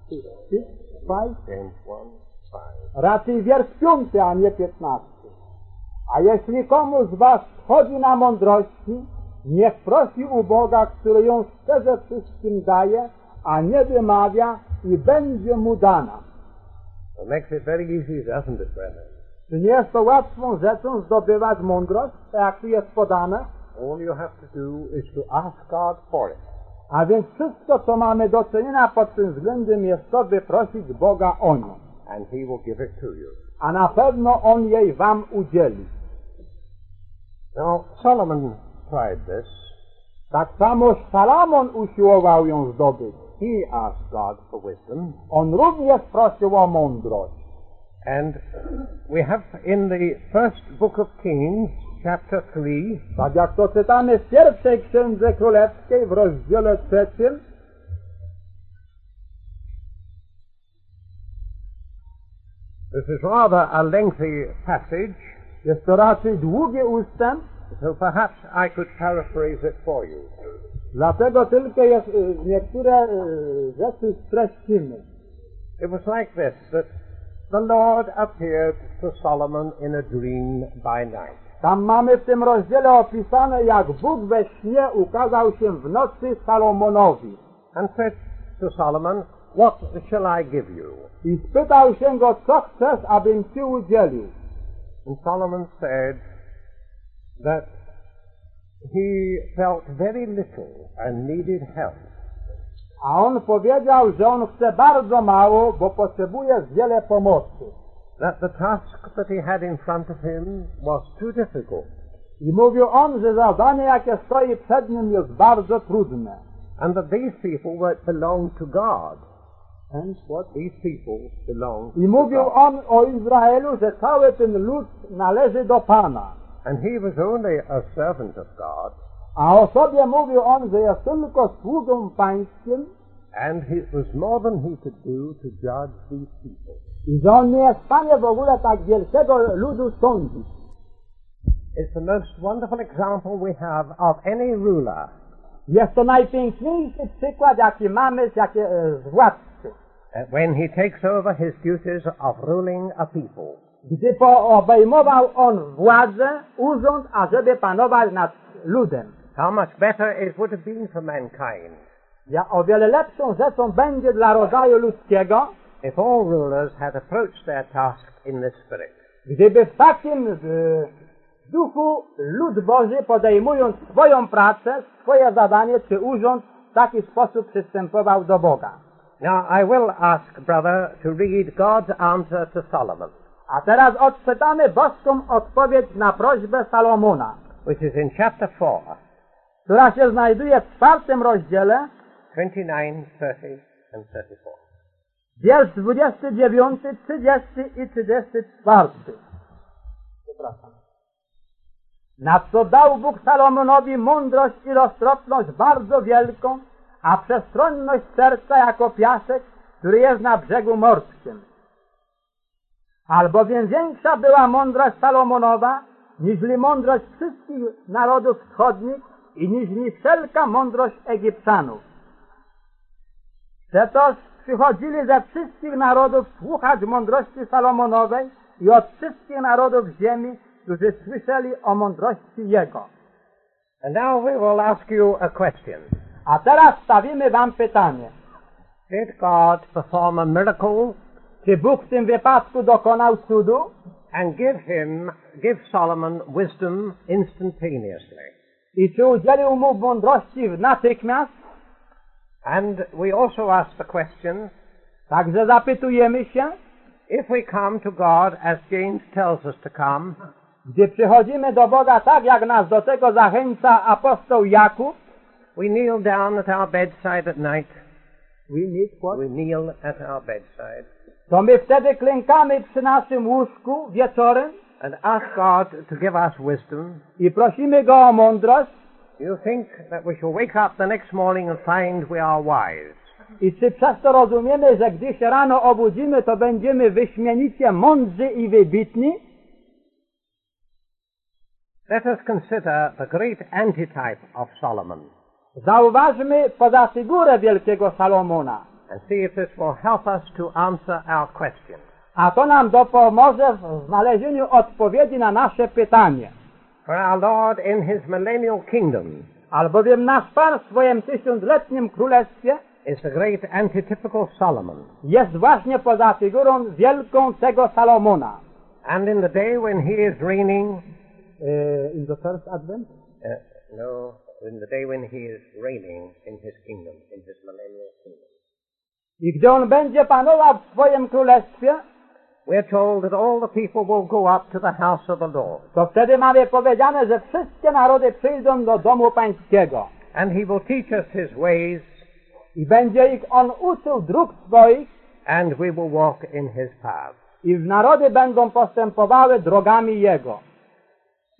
James one, five. Raczej wiersz piąty, a nie piętnasty. A jeśli komu z was chodzi na mądrości, niech prosi u Boga, który ją szczerze wszystkim daje, a nie wymawia i będzie mu dana. It makes it very easy, doesn't it, brethren? Czy nie jest to łatwą rzeczą zdobywać mądrość, tak jak tu jest podane? All you have to do is to ask God for it. A więc wszystko, co mamy do czynienia pod tym względem, jest to, by prosić Boga o nią. And he will give it to you. A na pewno On jej wam udzieli. Now, Solomon tried this. Tak samo Salomon usiłował ją zdobyć. He asked God for wisdom. On również prosił o mądrość. And we have in the first book of Kings, chapter three, Tak jak to czytamy w pierwszej Księdze Królewskiej w rozdziale trzecim, this is rather a lengthy passage, jest to raczej długi ustęp, so perhaps I could paraphrase it for you. dlatego tylko jest, y, niektóre y, rzeczy streścimy. It was like this, that the Lord appeared to Solomon in a dream by night. Tam mamy w tym rozdziale opisane, jak Bóg we śnie ukazał się w nocy Salomonowi And said to Solomon, what shall I give you? i spytał się go, co chcesz, abym ci udzielił. And Solomon said that he felt very little and needed help. A on powiedział, że on chce bardzo mało, bo potrzebuje wiele pomocy. That the task that he had in front of him was too difficult. I mówił on, że zadanie, jakie stoi przed nim, jest bardzo trudne. And that these people were belonged to God. And what? These people belonged I to mówił God. on o Izraelu, że cały ten lud należy do Pana. And he was only a servant of God. A o sobie mówił on, że jest tylko sługą pańskim And it was more than he could do to judge these people. i że on nie jest w stanie w ogóle tak wielkiego ludu sądzić. It's the most wonderful example we have of any ruler Jest to najpiękniejszy przykład, jaki mamy z, jakie, z władcy. uh, when he takes over his duties of ruling a people. Gdy po obejmował on władzę, urząd, ażeby panować nad ludem. How much better it would have been for mankind Ja, o wiele lepszą rzeczą będzie dla rodzaju ludzkiego, if all rulers had approached their task in this spirit. gdyby w takim w, duchu lud Boży, podejmując swoją pracę, swoje zadanie czy urząd, w taki sposób przystępował do Boga. Now I will ask brother to read God's answer to Solomon, A teraz odczytamy boską odpowiedź na prośbę Salomona, which is in chapter four, która się znajduje w czwartym rozdziale, twenty-nine, thirty and thirty-four. wiersz dwudziesty dziewiąty, trzydziesty i trzydziesty czwarty. Przepraszam. Na co dał Bóg Salomonowi mądrość i roztropność bardzo wielką, a przestronność serca jako piasek, który jest na brzegu morskim. Albowiem większa była mądrość Salomonowa, niźli mądrość wszystkich narodów wschodnich i niźli wszelka mądrość Egipcjanów. Przetoż przychodzili ze wszystkich narodów słuchać mądrości Salomonowej i od wszystkich narodów ziemi, którzy słyszeli o mądrości Jego. And now we will ask you a question. A teraz stawimy wam pytanie. Did God perform a miracle Czy Bóg w tym wypadku dokonał cudu and give him, give Solomon wisdom instantaneously? i czy udzielił mu mądrości natychmiast? And we also ask the question, Także zapytujemy się, if we come to God as James tells us to come, gdy przychodzimy do Boga tak, jak nas do tego zachęca apostoł Jakub, we kneel down at our bedside at night, we need what? we kneel at our bedside to my wtedy klękamy przy naszym łóżku wieczorem and ask God to give us wisdom. i prosimy Go o mądrość. You think that we shall wake up the next morning and find we are wise. I czy przez to rozumiemy, że gdy się rano obudzimy, to będziemy wyśmienicie mądrzy i wybitni? Let us consider the great antitype of Solomon Zauważmy poza figurę wielkiego Salomona, and see if this will help us to answer our question. a to nam dopomoże w znalezieniu odpowiedzi na nasze pytanie. For our Lord in his millennial kingdom Albowiem nasz Pan w swoim tysiącletnim królestwie is the great antitypical Solomon. jest właśnie poza figurą wielką tego Salomona. And in the day when he is reigning, Uh, in the first advent? uh, no, in the day when he is reigning in his kingdom, in his millennial kingdom, I gdy on będzie panował w swoim królestwie, we are told that all the people will go up to the house of the Lord, to wtedy mamy powiedziane, że wszystkie narody przyjdą do domu pańskiego. and he will teach us his ways, I będzie ich on uczył dróg swoich, and we will walk in his paths. i narody będą postępowały drogami Jego.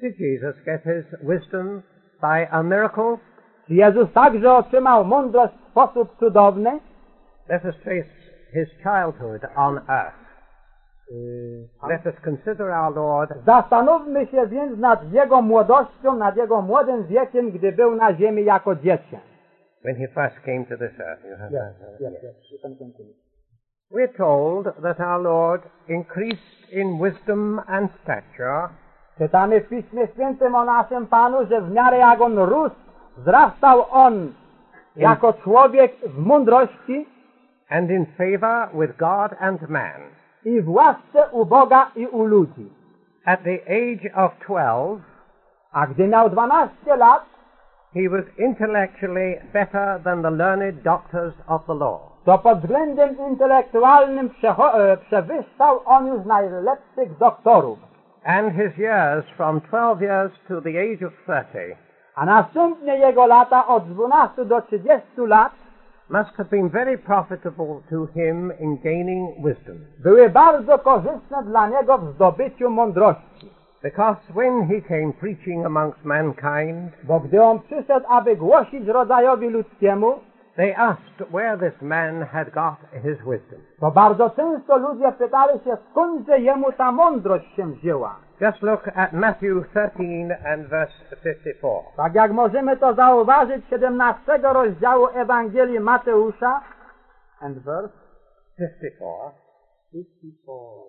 Did Jesus get his wisdom by a miracle? Czy Jezus także otrzymał mądrość w sposób cudowny? Let us trace his childhood on earth. Let us consider our Lord. Zastanówmy się więc nad Jego młodością, nad Jego młodym wiekiem, gdy był na ziemi jako dziecię. When he first came to this earth. You have Yes, that? yes, yes. You can continue. We're told that our Lord increased in wisdom and stature Czytamy w Piśmie Świętym o naszym Panu, że w miarę jak On rósł, wzrastał On jako człowiek w mądrości and in favor with God and man. i w łasce u Boga i u ludzi. At the age of twelve, A gdy miał dwanaście lat, he was intellectually better than the learned doctors of the law. to pod względem intelektualnym przecho- e, przewyższał On już najlepszych doktorów. And his years from twelve years to the age of thirty A następnie jego lata od dwunastu do trzydziestu lat must have been very profitable to him in gaining wisdom. były bardzo korzystne dla niego w zdobyciu mądrości. Because when he came preaching amongst mankind, Bo gdy on przyszedł, aby głosić rodzajowi ludzkiemu, they asked where this man had got his wisdom. to bardzo często ludzie pytali się, skądże jemu ta mądrość się wzięła. Just look at Matthew thirteen and verse fifty-four. Tak jak możemy to zauważyć siedemnastego rozdziału Ewangelii Mateusza and verse fifty-four. fifty-four.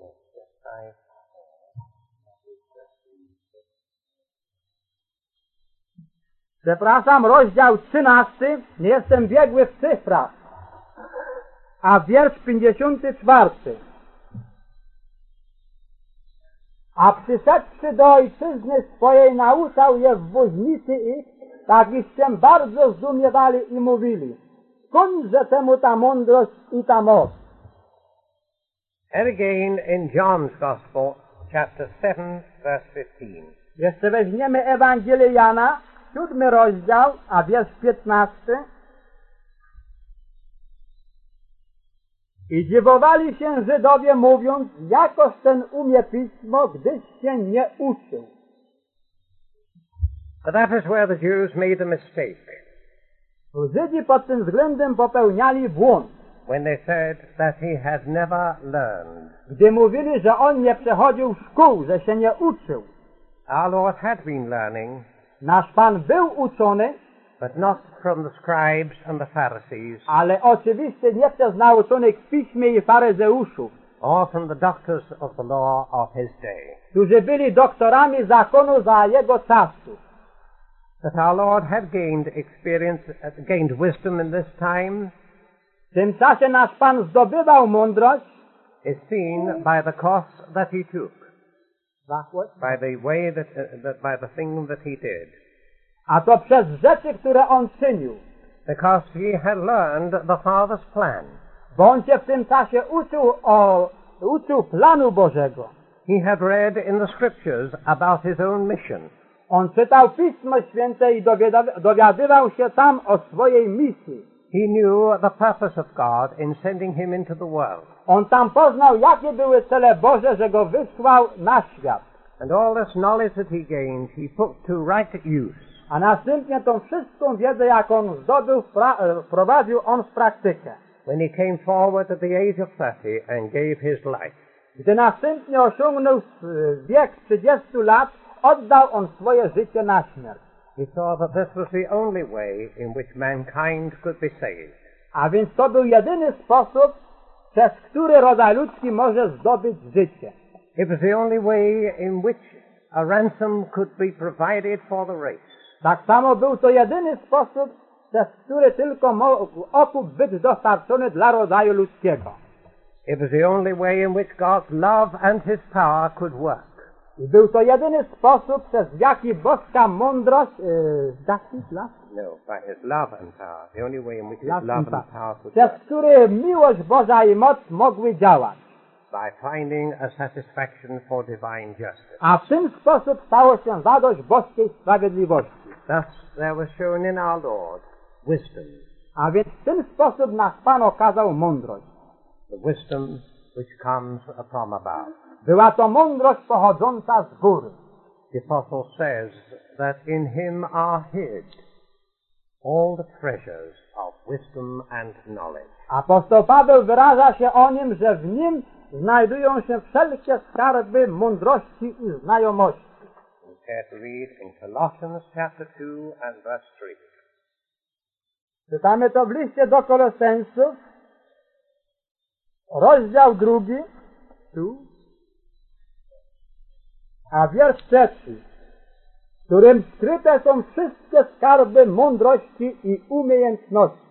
Przepraszam, rozdział trzynasty, nie jestem biegły w cyfrach, a wiersz pięćdziesiąty czwarty. A przyszedłszy do ojczyzny swojej, nauczał je w woźnicy ich, tak iż się bardzo zdumiewali i mówili, skądże temu ta mądrość i ta moc? And again in John's Gospel, chapter seven, verse fifteen. Jeszcze weźmiemy Ewangelię Jana, siódmy rozdział, a wiersz piętnasty. I dziwowali się Żydowie, mówiąc, jakoż ten umie pismo, gdyż się nie uczył. But that is where the Jews made a mistake, Żydzi pod tym względem popełniali błąd, when they said that he had never learned. gdy mówili, że on nie przechodził szkół, że się nie uczył. Our Lord had been learning, Nasz Pan był uczony, but not from the scribes and the Pharisees, ale oczywiście nie przez nauczonych w piśmie i faryzeuszów, or from the doctors of the law of his day. którzy byli doktorami zakonu za jego czasu. That our Lord had gained experience, uh, gained wisdom in this time, W tym czasie nasz Pan zdobywał mądrość, is seen by the course that he took, by the way that, uh, that by the thing that he did, a to przez rzeczy, które on czynił. because he had learned the Father's plan. Bo on się w tym czasie uczył o, uczył planu Bożego. He had read in the scriptures about his own mission. On czytał Pismo Święte i dowiada- dowiadywał się tam o swojej misji. He knew the purpose of God in sending him into the world. On tam poznał, jakie były cele Boże, że go wysłał na świat. And all this knowledge that he gained, he put to right use. A następnie tą wszystką wiedzę, jaką on zdobył, wpra- wprowadził on w praktykę. When he came forward at the age of thirty and gave his life. Gdy następnie osiągnął e, wiek trzydziestu lat, oddał on swoje życie na śmierć. He saw that this was the only way in which mankind could be saved. A więc to był jedyny sposób, przez który rodzaj ludzki może zdobyć życie. It was the only way in which a ransom could be provided for the race. Tak samo był to jedyny sposób, przez który tylko mógł okup być dostarczony dla rodzaju ludzkiego. It was the only way in which God's love and his power could work. I był to jedyny sposób, przez jaki boska mądrość, yy, No, by his love and power. The only way in which his Love love and and power. power could przez work. który miłość Boża i moc mogły działać. By finding a satisfaction for divine justice. A w ten sposób stało się zadość boskiej sprawiedliwości. Thus there was shown in our Lord wisdom, A więc w ten sposób nasz Pan okazał mądrość. the wisdom which comes from above. Była to mądrość pochodząca z góry. The apostle says that in him are hid all the treasures of wisdom and knowledge. Apostoł Paweł wyraża się o nim, że w nim znajdują się wszelkie skarby mądrości i znajomości. We care to read in Colossians chapter two and verse three. Czytamy to w liście do Kolosensów, rozdział drugi, tu, a wiersz trzeci, w którym skryte są wszystkie skarby mądrości i umiejętności.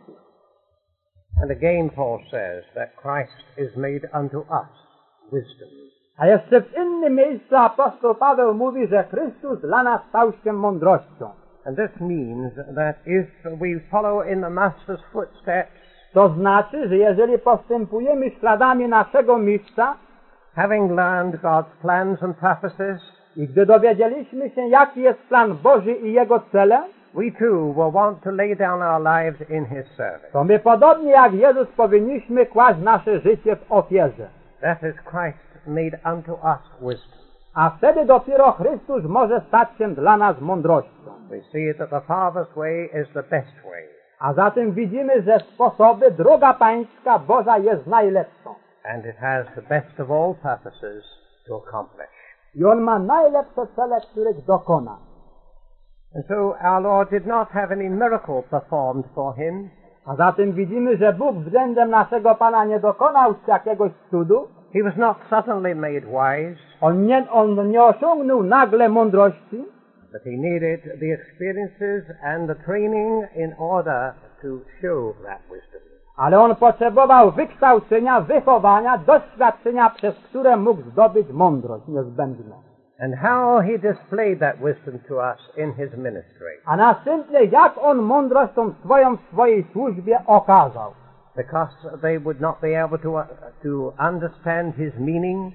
And again Paul says that Christ is made unto us wisdom. A jeszcze w innym miejscu apostoł Paweł mówi, że Chrystus dla nas stał się mądrością. And this means that if we follow in the Master's footsteps, To znaczy, że jeżeli postępujemy śladami naszego mistrza having learned God's plans and purposes, i gdy dowiedzieliśmy się, jaki jest plan Boży i Jego cele, we too will want to lay down our lives in His service. to my podobnie jak Jezus powinniśmy kłaść nasze życie w ofierze. That is Christ made unto us wisdom. A wtedy dopiero Chrystus może stać się dla nas mądrością. We see that the Father's way is the best way. A zatem widzimy, że sposoby, droga pańska Boża jest najlepszą. And it has the best of all purposes to accomplish. I On ma najlepsze cele, których dokona. And so our Lord did not have any miracle performed for him. A zatem widzimy, że Bóg względem naszego Pana nie dokonał jakiegoś cudu. He was not suddenly made wise, On nie, on nie osiągnął nagle mądrości, but he needed the experiences and the training in order to show that wisdom. ale on potrzebował wykształcenia, wychowania, doświadczenia, przez które mógł zdobyć mądrość niezbędną. And how he displayed that wisdom to us in his ministry. A następnie jak on mądrość tą swoją w swojej służbie okazał. Because they would not be able to, uh, to understand his meaning.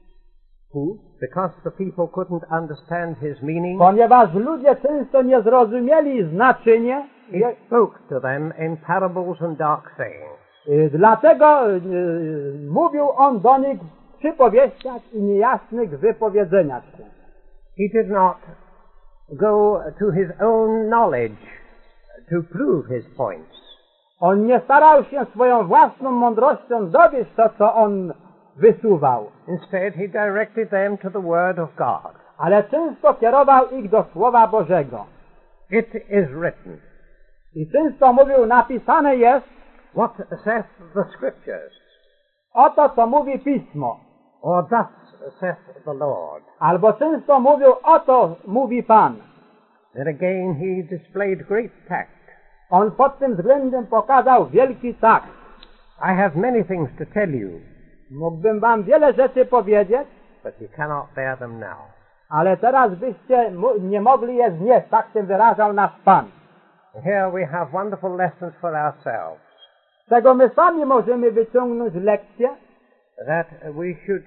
Because the people couldn't understand his meaning, Ponieważ ludzie często nie zrozumieli znaczenie, he spoke to them in parables and dark sayings. y, dlatego y, mówił on do nich w przypowieściach i niejasnych wypowiedzeniach się. He did not go to his own knowledge to prove his points. On nie starał się swoją własną mądrością dowieść to, co on wysuwał, Instead, he directed them to the Word of God. ale często kierował ich do Słowa Bożego. It is written, I często mówił, napisane jest, what saith the Scriptures, oto co mówi Pismo. or thus saith the Lord. Albo często mówił, oto mówi Pan. Then again he displayed great tact. On pod tym względem pokazał wielki takt. I have many things to tell you, Mógłbym wam wiele rzeczy powiedzieć, but you cannot bear them now. ale teraz byście mu- nie mogli je znieść, tak się wyrażał nasz Pan. Here we have wonderful lessons for ourselves, Z tego my sami możemy wyciągnąć lekcję, that we should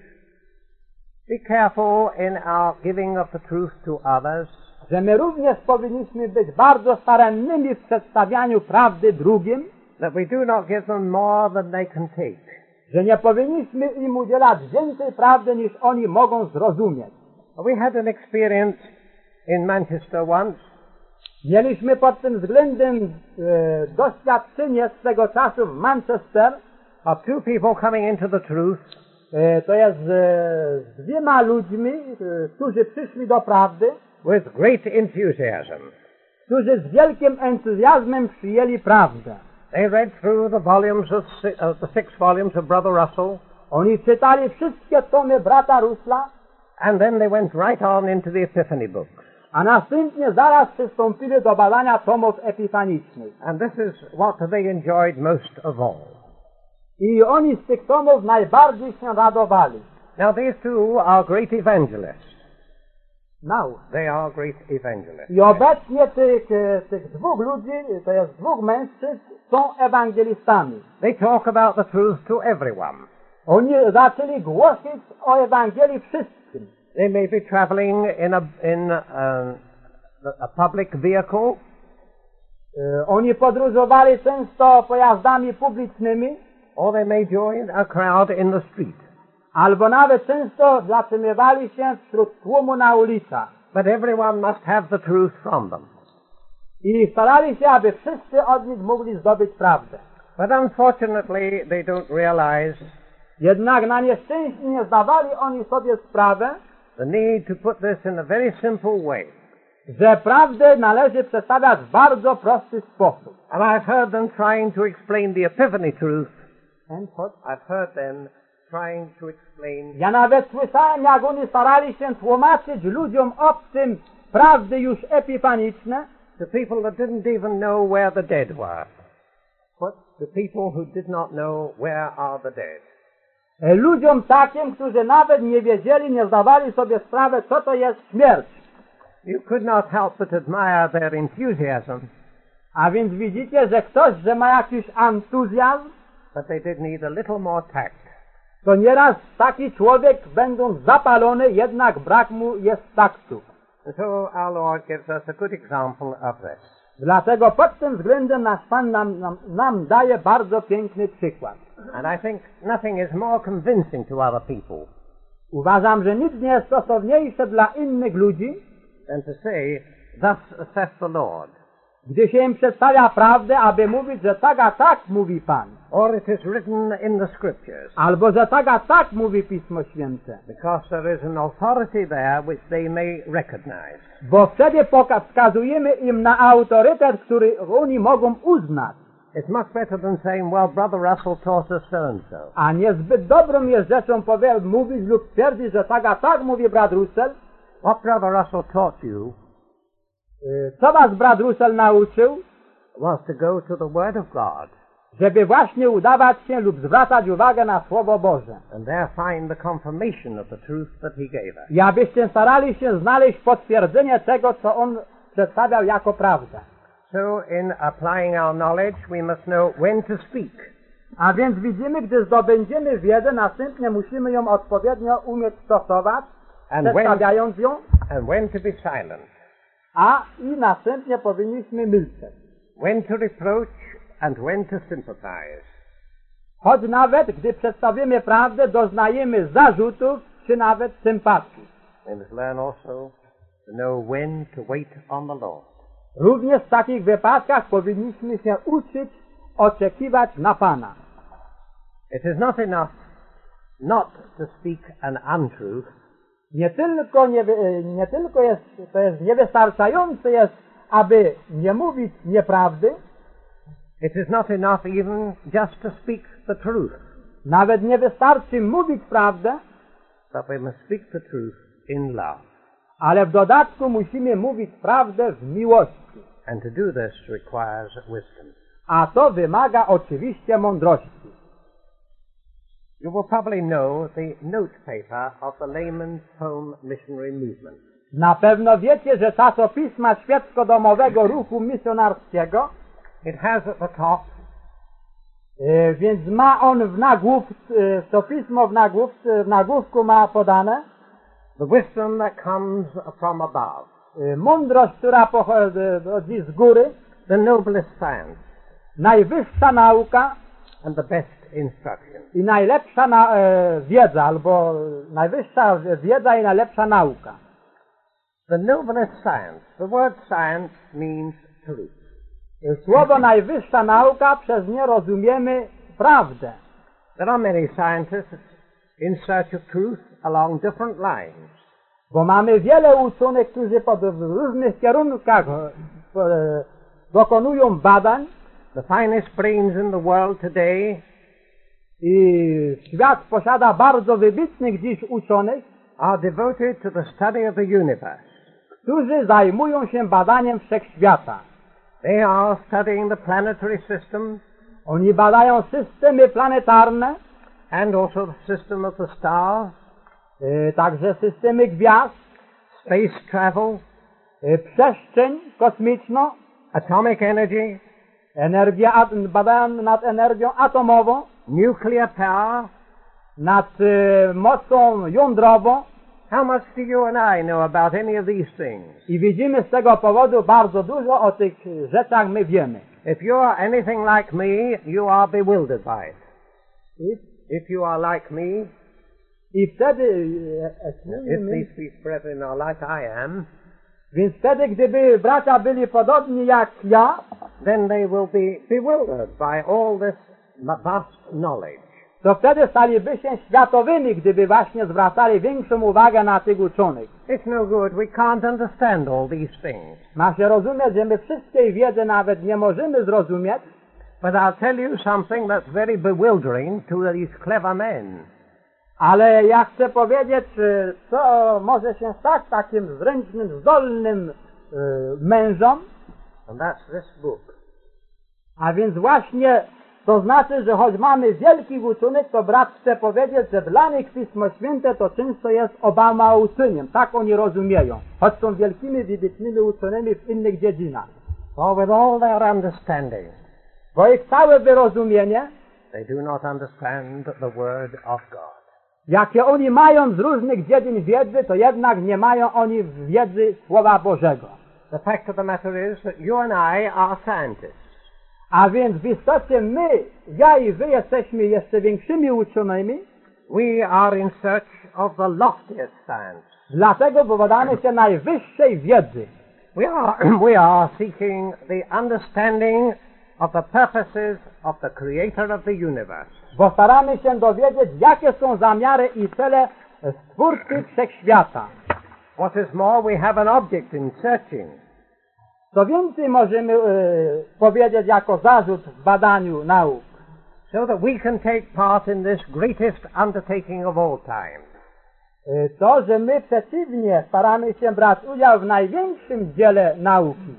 be careful in our giving of the truth to others, że my również powinniśmy być bardzo starannymi w przedstawianiu prawdy drugim, that we do not give them more than they can take. że nie powinniśmy im udzielać więcej prawdy, niż oni mogą zrozumieć. We had an experience in Manchester once. Mieliśmy pod tym względem e, doświadczenie swego czasu w Manchester. Of two people coming into the truth, E, to jest e, z dwiema ludźmi, e, którzy przyszli do prawdy, with great enthusiasm. którzy z wielkim entuzjazmem przyjęli prawdę. They read through the volumes of, si- of the six volumes of Brother Russell, Oni czytali wszystkie tomy brata Russella, and then they went right on into the Epiphany books. a następnie zaraz przystąpili do badania tomów epifanicznych. And this is what they enjoyed most of all. I oni z tych tomów najbardziej się radowali. Now these two are great evangelists. Now. They are great evangelists. I obecnie tych, e, tych dwóch ludzi, to jest dwóch mężczyzn, są ewangelistami. They talk about the truth to everyone. Oni zaczęli głosić o Ewangelii wszystkim. They may be traveling in a, in a, a public vehicle, E, Oni podróżowali często pojazdami publicznymi, or they may join a crowd in the street. albo nawet często zatrzymywali się wśród tłumu na ulicach. but everyone must have the truth from them. I starali się, aby wszyscy od nich mogli zdobyć prawdę. But unfortunately, they don't realize Jednak na nieszczęście nie zdawali oni sobie sprawę, the need to put this in a very simple way. że prawdę należy przedstawiać w bardzo prosty sposób. And I've heard them trying to explain the Epiphany truth. And what? I've heard them trying to explain Ja nawet słyszałem, jak oni starali się tłumaczyć ludziom obcym prawdy już epifaniczne, to people that didn't even know where the dead were. What? The people who did not know where are the dead. ludziom takim, którzy nawet nie wiedzieli, nie zdawali sobie sprawy, co to jest śmierć. You could not help but admire their enthusiasm, A więc widzicie, że ktoś, że ma jakiś entuzjazm, but they did need a little more tact. to nieraz taki człowiek, będąc zapalony, jednak brak mu jest taktu. And so our Lord gives us a good example of this. Dlatego pod tym względem nasz Pan nam, nam, nam daje bardzo piękny przykład. And I think nothing is more convincing to other people Uważam, że nic nie jest stosowniejsze dla innych ludzi, than to say, thus saith the Lord. gdy się im przedstawia prawdę, aby mówić, że tak a tak mówi Pan. Or it is written in the Scriptures. Albo, że tak a tak mówi Pismo Święte. Because there is an authority there which they may recognize. Bo wtedy poka- wskazujemy im na autorytet, który oni mogą uznać. It's much better than saying, well, Brother Russell taught us so and so. A niezbyt dobrą jest rzeczą powie- mówić lub twierdzić, że tak a tak mówi brat Russell. What Brother Russell taught you Y, Co was brat Russell nauczył? was to go to the Word of God Żeby właśnie udawać się lub zwracać uwagę na Słowo Boże. and there find the confirmation of the truth that He gave us. I abyście starali się znaleźć potwierdzenie tego, co On przedstawiał jako prawdę. So in applying our knowledge, we must know when to speak A więc widzimy, gdy zdobędziemy wiedzę, następnie musimy ją odpowiednio umieć stosować, and when, przedstawiając ją, and when to be silent, a i następnie powinniśmy milczeć. when to reproach and when to sympathize. Choć nawet, gdy przedstawimy prawdę, doznajemy zarzutów, czy nawet sympatii. We must learn also to know when to wait on the Lord. Również w takich wypadkach powinniśmy się uczyć oczekiwać na Pana. It is not enough not to speak an untruth, Nie tylko, nie, nie tylko jest, to jest niewystarczające jest, aby nie mówić nieprawdy, it is not enough even just to speak the truth, nawet nie wystarczy mówić prawdę, but we must speak the truth in love. ale w dodatku musimy mówić prawdę w miłości. And to do this requires wisdom. A to wymaga oczywiście mądrości. You will probably know the note paper of the Layman's Home Missionary Movement. Na pewno wiecie, że czasopisma świecko-domowego ruchu misjonarskiego, It has at the top e, więc ma on w nagłówku, e, to pismo w, nagłów, w nagłówku ma podane the wisdom that comes from above, e, mądrość, która pochodzi z góry, the noblest science, najwyższa nauka and the best instruction. i najlepsza na, e, wiedza, albo najwyższa wiedza i najlepsza nauka. The noblest science. The word science means truth. Słowo najwyższa nauka, przez nie rozumiemy prawdę. There are many scientists in search of truth along different lines. Bo mamy wiele uczonych, którzy pod w różnych kierunkach e, dokonują badań The finest brains in the world today i świat posiada bardzo wybitnych dziś uczonych, are devoted to the study of the universe. którzy zajmują się badaniem wszechświata. They are studying the planetary system Oni badają systemy planetarne, and also the system of the stars, e, także systemy gwiazd, space travel, e, przestrzeń kosmiczną, atomic energy, energię, at- badają nad energią atomową, nuclear power. nad e, mocą jądrową How much do you and I know about any of these things? i widzimy z tego powodu bardzo dużo o tych rzeczach my wiemy. If you are anything like me, you are bewildered by it. I, If you are like me, i wtedy, e, if these three brethren are like I am, Więc wtedy, gdyby bracia byli podobni jak ja, then they will be bewildered by all this vast knowledge. to wtedy staliby się światowymi, gdyby właśnie zwracali większą uwagę na tych uczonych. It's no good. We can't understand all these things. Ma się rozumieć, że my wszystkiej wiedzy nawet nie możemy zrozumieć, But I'll tell you something that's very bewildering to these clever men. ale ja chcę powiedzieć, co może się stać takim zręcznym, zdolnym y, mężom, And that's this book. a więc właśnie to znaczy, że choć mamy wielkich uczonych, to brat chce powiedzieć, że dla nich Pismo Święte to często jest obamałczeniem. Tak oni rozumieją, choć są wielkimi, wybitnymi uczonymi w innych dziedzinach. For with all their understanding, Bo ich całe wyrozumienie, they do not understand the Word of God. jakie oni mają z różnych dziedzin wiedzy, to jednak nie mają oni wiedzy Słowa Bożego. The fact of the matter is that you and I are scientists. A więc w istocie my, ja i wy jesteśmy jeszcze większymi uczonymi, We are in search of the loftiest science. dlatego powołamy się najwyższej wiedzy. We are, we are seeking the understanding of the purposes of the Creator of the universe. Bo staramy się dowiedzieć, jakie są zamiary i cele Stwórcy Wszechświata. What is more, we have an object in searching. Co więcej możemy e, powiedzieć jako zarzut w badaniu nauk. So that we can take part in this greatest undertaking of all time. E, to, że my przeciwnie staramy się brać udział w największym dziele nauki.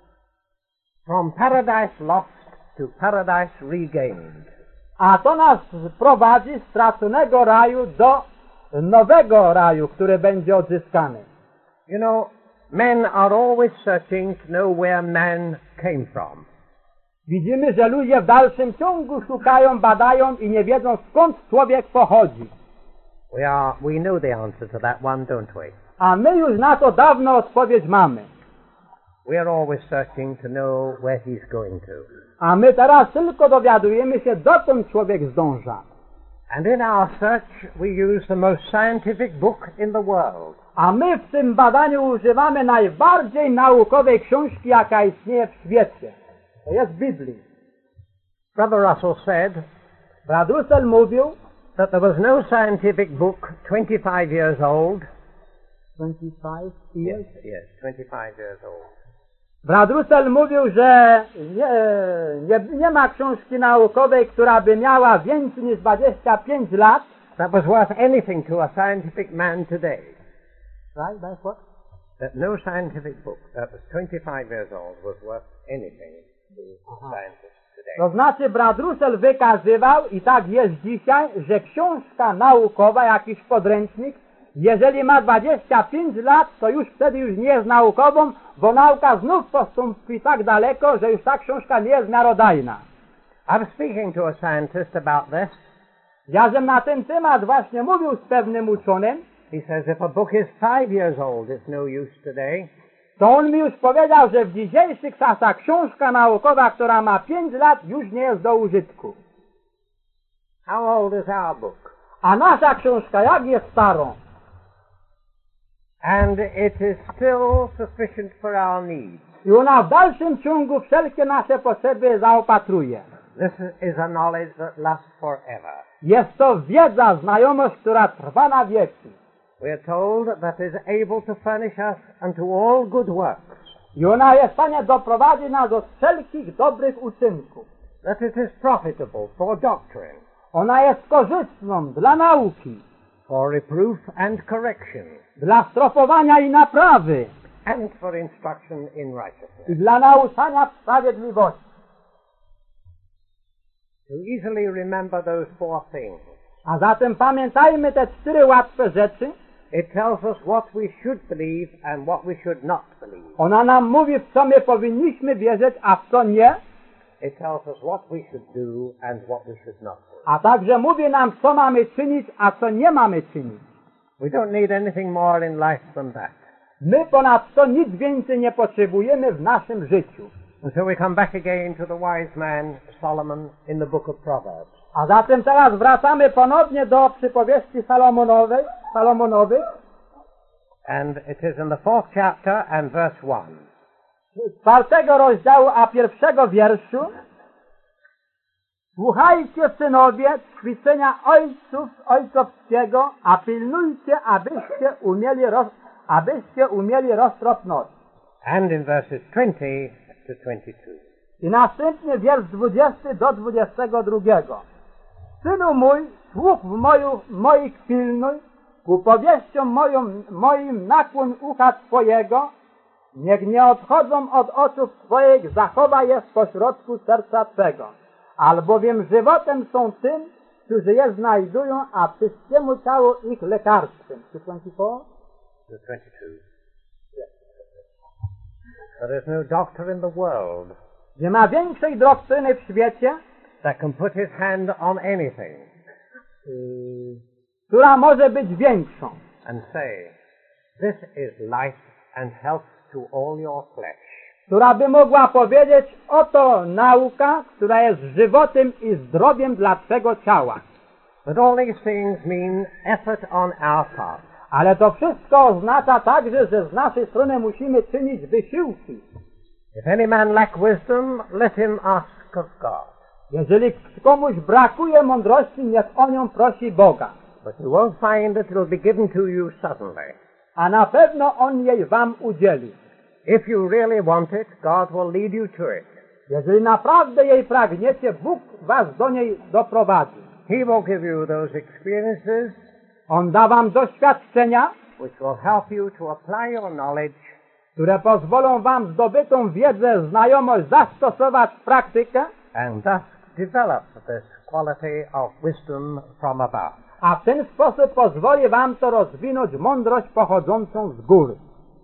From paradise lost to paradise regained. A to nas prowadzi z straconego raju do nowego raju, który będzie odzyskany. You know, men are always searching to know where man came from. Widzimy, że ludzie w dalszym ciągu szukają, badają i nie wiedzą, skąd człowiek pochodzi. We are, we know the answer to that one, don't we? A my już na to dawno odpowiedź mamy. We are always searching to know where he's going to. A my teraz tylko dowiadujemy się, dokąd człowiek zdąża. And in our search we use the most scientific book in the world. A my w tym badaniu używamy najbardziej naukowej książki, jaka istnieje w świecie. To jest Biblii. Brother Russell said Brat Russell mówił, that there was no scientific book twenty-five years old. twenty-five years? Yes, yes, twenty-five years old. Brat Russell mówił, że nie, nie, nie ma książki naukowej, która by miała więcej niż dwadzieścia pięć lat. That was worth anything to a scientific man today. Right, that's what? That no scientific book that was twenty-five years old was worth anything to scientists today. To znaczy brat Russell wykazywał, i tak jest dzisiaj, że książka naukowa, jakiś podręcznik, jeżeli ma dwadzieścia pięć lat, to już wtedy już nie jest naukową, bo nauka znów postąpi tak daleko, że już ta książka nie jest miarodajna. I was speaking to a scientist about this. Ja żem na ten temat właśnie mówił z pewnym uczonym. He says if a book is five years old, it's no use today. To on mi już powiedział, że w dzisiejszych czasach książka naukowa, która ma pięć lat, już nie jest do użytku. How old is our book? A nasza książka jak jest starą? And it is still sufficient for our needs. I ona w dalszym ciągu wszelkie nasze potrzeby zaopatruje. This is a knowledge that lasts forever. Jest to wiedza, znajomość, która trwa na wieki. We are told that it is able to furnish us unto all good works. I ona jest w stanie doprowadzić nas do wszelkich dobrych uczynków. That it is profitable for doctrine, Ona jest korzystną dla nauki, for reproof and correction, dla strofowania i naprawy and for instruction in i righteousness. dla nauczania sprawiedliwości. To easily remember those four things, A zatem pamiętajmy te cztery łatwe rzeczy. it tells us what we should believe and what we should not believe. Ona nam mówi, w co my powinniśmy wierzyć, a w co nie. It tells us what we should do and what we should not do. A także mówi nam, co mamy czynić, a co nie mamy czynić. We don't need anything more in life than that. My ponadto nic więcej nie potrzebujemy w naszym życiu. And so we come back again to the wise man Solomon in the book of Proverbs. A zatem teraz wracamy ponownie do przypowieści Salomonowej, Salomonowych. And it is in the fourth chapter and verse one. Czwartego rozdziału, a pierwszego wierszu. Słuchajcie, synowie, ćwiczenia ojców ojcowskiego, a pilnujcie, abyście umieli, roz, abyście umieli roztropność. And in verses twenty to twenty-two. I następny wiersz dwudziesty do dwudziestego drugiego. Synu mój, słuch w moju, moich pilnuj, ku powieściom moją, moim nakłoń ucha Twojego, niech nie odchodzą od oczu Twoich, zachowaj je w pośrodku serca Twego. Albowiem żywotem są tym, którzy je znajdują, a wszystkiemu ciału ich lekarstwem. twenty-four? twenty-two. There is no doctor in the world Nie ma większej doktryny w świecie, that can put his hand on anything która może być większą and say, this is life and health to all your flesh. która by mogła powiedzieć, oto nauka, która jest żywotem i zdrowiem dla Twego ciała. But all these things mean effort on our part. Ale to wszystko oznacza także, że z naszej strony musimy czynić wysiłki. If any man lack wisdom, let him ask of God. Jeżeli komuś brakuje mądrości, niech o nią prosi Boga. But you won't find that it will be given to you suddenly. A na pewno On jej wam udzieli. If you really want it, God will lead you to it. Jeżeli naprawdę jej pragniecie, Bóg was do niej doprowadzi. He will give you those experiences On da wam doświadczenia, which will help you to apply your knowledge które pozwolą wam zdobytą wiedzę, znajomość zastosować w praktykę, and thus develop this quality of wisdom from above. a w ten sposób pozwoli wam to rozwinąć mądrość pochodzącą z góry.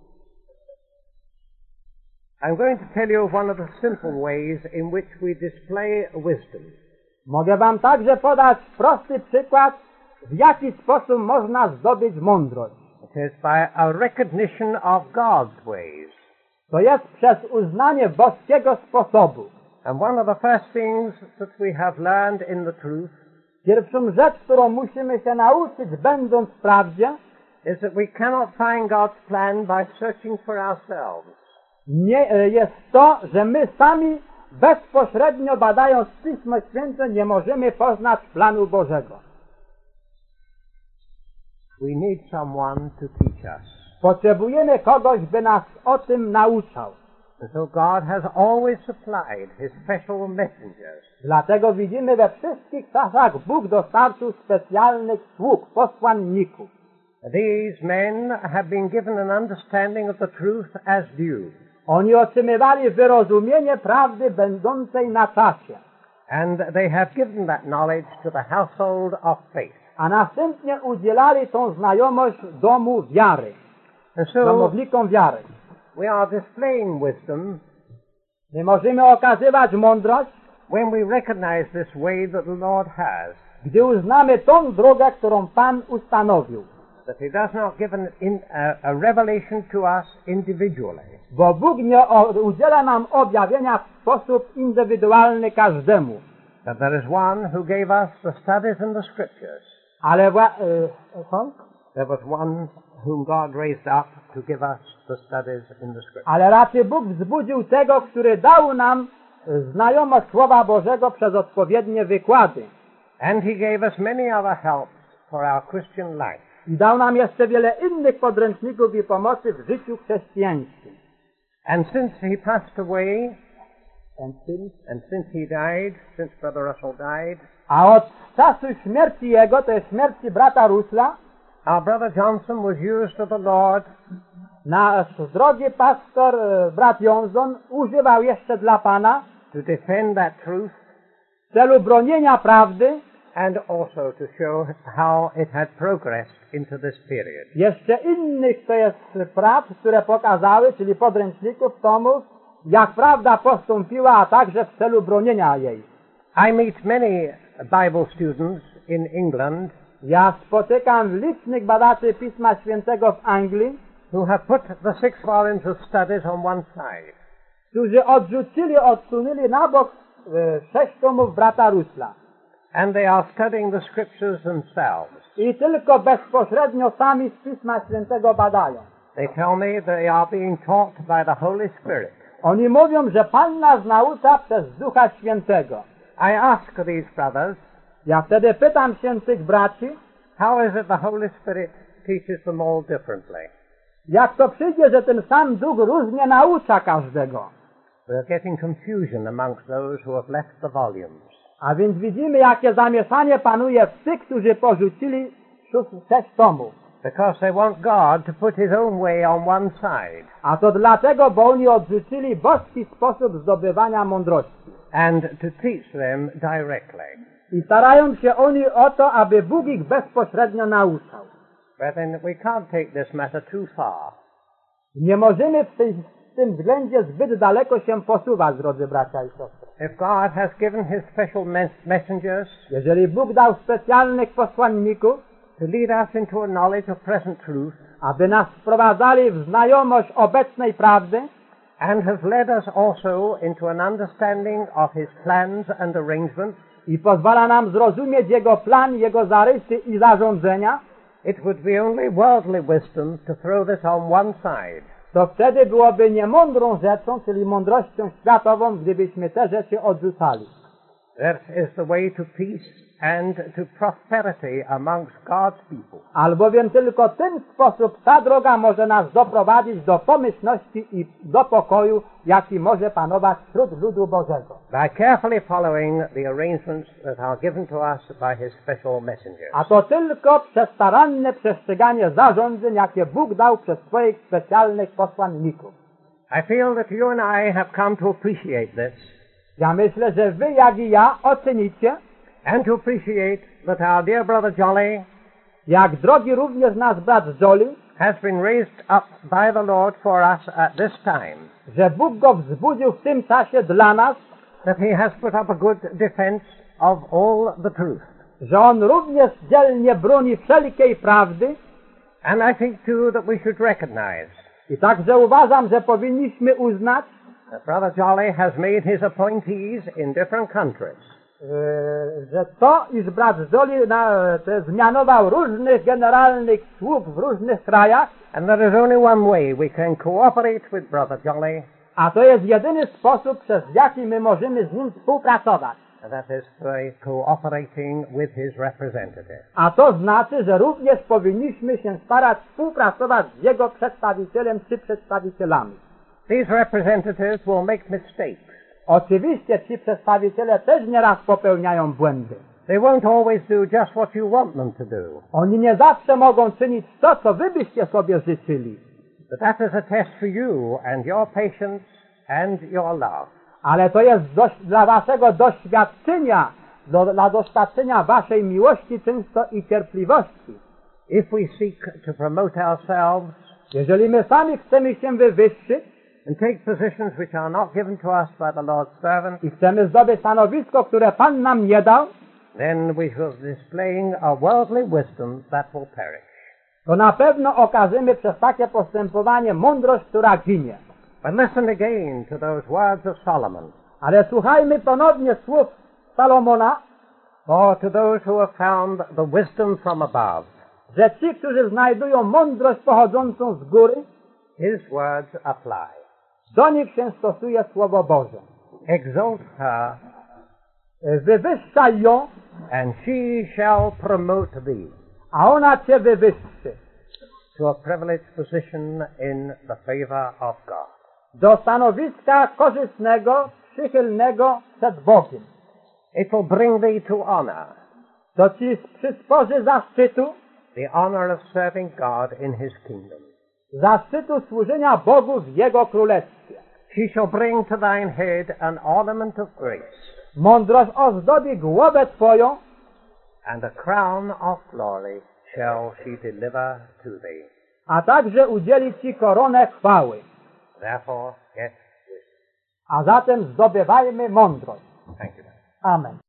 I'm going to tell you of one of the simple ways in which we display wisdom. Mogę wam także podać prosty przykład, w jaki sposób można zdobyć mądrość. It is by a recognition of God's ways. To jest przez uznanie boskiego sposobu. And one of the first things that we have learned in the truth Pierwszą rzecz, którą musimy się nauczyć, będąc w prawdzie, is that we cannot find God's plan by searching for ourselves. nie, jest to, że my sami bezpośrednio badając Pismo Święte nie możemy poznać planu Bożego. We need someone to teach us. Potrzebujemy kogoś, by nas o tym nauczał. And so God has always supplied His special messengers. Dlatego widzimy we wszystkich czasach Bóg dostarczył specjalnych sług, posłanników. These men have been given an understanding of the truth as due. Oni otrzymywali wyrozumienie prawdy będącej na czasie, And they have given that knowledge to the household of faith. a następnie udzielali tą znajomość domu wiary, And so domownikom wiary. we are displaying wisdom My możemy okazywać mądrość, when we recognize this way that the Lord has, gdy uznamy tą drogę, którą Pan ustanowił. that He does not give an in, a, a revelation to us individually, Bo Bóg nie o, udziela nam objawienia w sposób indywidualny każdemu. that there is one who gave us the studies in the Scriptures. Ale wła, y, co? There was one whom God raised up to give us the studies in the Scriptures. Ale raczej Bóg wzbudził tego, który dał nam znajomość Słowa Bożego przez odpowiednie wykłady. And He gave us many other helps for our Christian life. I dał nam jeszcze wiele innych podręczników i pomocy w życiu chrześcijańskim. And since He passed away, And since- and since He died, since Brother Russell died, A od czasu śmierci jego, to jest śmierci brata Rusla, our brother Johnson was used of the Lord nasz drogi pastor, e, brat Johnson, używał jeszcze dla Pana to defend that truth w celu bronienia prawdy and also to show how it had progressed into this period. jeszcze innych, to jest praw, które pokazały, czyli podręczników, tomów, jak prawda postąpiła, a także w celu bronienia jej. I meet many Bible students in England Ja spotykam licznych badaczy Pisma Świętego w Anglii, who have put the six volumes of studies on one side którzy odrzucili, odsunęli na bok e, sześć tomów brata Rusla and they are studying the Scriptures themselves. i tylko bezpośrednio sami z Pisma Świętego badają. They tell me they are being taught by the Holy Spirit. Oni mówią, że Pan nas naucza przez Ducha Świętego. I ask these brothers, Ja wtedy pytam się tych braci, how is it the Holy Spirit teaches them all differently? jak to przyjdzie, że ten sam Duch różnie naucza każdego. We're getting confusion amongst those who have left the volumes. A więc widzimy, jakie zamieszanie panuje w tych, którzy porzucili sześć tomów. Because they want God to put His own way on one side. A to dlatego, bo oni odrzucili boski sposób zdobywania mądrości. And to teach them directly. I starają się oni o to, aby Bóg ich bezpośrednio nauczał. Brethren, we can't take this matter too far. Nie możemy w, tej, w tym względzie zbyt daleko się posuwać, drodzy bracia i siostry. If God has given His special mes- messengers Jeżeli Bóg dał specjalnych posłanników, to lead us into a knowledge of present truth, aby nas wprowadzali w znajomość obecnej prawdy, and has led us also into an understanding of His plans and arrangements, i pozwala nam zrozumieć Jego plan, Jego zarysy i zarządzenia, it would be only worldly wisdom to throw this on one side. to wtedy byłoby niemądrą rzeczą, czyli mądrością światową, gdybyśmy te rzeczy odrzucali. That is the way to peace and to prosperity amongst God's people. Albowiem tylko w ten sposób ta droga może nas doprowadzić do pomyślności i do pokoju, jaki może panować wśród ludu Bożego. By carefully following the arrangements that are given to us by His special messengers. A to tylko przez staranne przestrzeganie zarządzeń, jakie Bóg dał przez swoich specjalnych posłanników. I feel that you and I have come to appreciate this, Ja myślę, że wy, jak i ja, ocenicie, and to appreciate that our dear brother Jolly jak drogi również nasz brat Jolly, has been raised up by the Lord for us at this time, że Bóg go wzbudził w tym czasie dla nas, that He has put up a good defense of all the truth. że On również dzielnie broni wszelkiej prawdy. And I think too that we should recognize I także uważam, że powinniśmy uznać, that Brother Jolly has made his appointees in different countries, yy, że to, iż brat Jolly na, te, zmianował różnych generalnych sług w różnych krajach, and there is only one way we can cooperate with Brother Jolly, a to jest jedyny sposób, przez jaki my możemy z nim współpracować. and that is by cooperating with his representative. A to znaczy, że również powinniśmy się starać współpracować z jego przedstawicielem czy przedstawicielami. These representatives will make mistakes. Oczywiście ci przedstawiciele też nieraz popełniają błędy. They won't always do just what you want them to do. Oni nie zawsze mogą czynić to, co wy byście sobie życzyli. But that is a test for you and your patience and your love. Ale to jest dość, dla waszego doświadczenia, do, dla doświadczenia waszej miłości często i cierpliwości. If we seek to promote ourselves Jeżeli my sami chcemy się wywyższyć and take positions which are not given to us by the Lord's servant, i chcemy zdobyć stanowisko, które Pan nam nie dał, then we shall be displaying a worldly wisdom that will perish. to na pewno okażemy przez takie postępowanie mądrość, która ginie. But listen again to those words of Solomon, Ale słuchajmy ponownie słów Salomona, or to those who have found the wisdom from above. że ci, którzy znajdują mądrość pochodzącą z góry, His words apply. do nich się stosuje Słowo Boże. Exalt her, Wywyższaj ją, and she shall promote thee a ona cię wywyższy to a privileged position in the favor of God. do stanowiska korzystnego, przychylnego przed Bogiem. It will bring thee to honor, To ci przysporzy zaszczytu, the honor of serving God in His kingdom. zaszczytu służenia Bogu w Jego Królestwie. She shall bring to thine head an ornament of grace, Mądrość ozdobi głowę twoją, and a crown of glory shall she deliver to thee. a także udzieli ci koronę chwały. Therefore get wisdom. A zatem zdobywajmy mądrość. Thank you. Amen.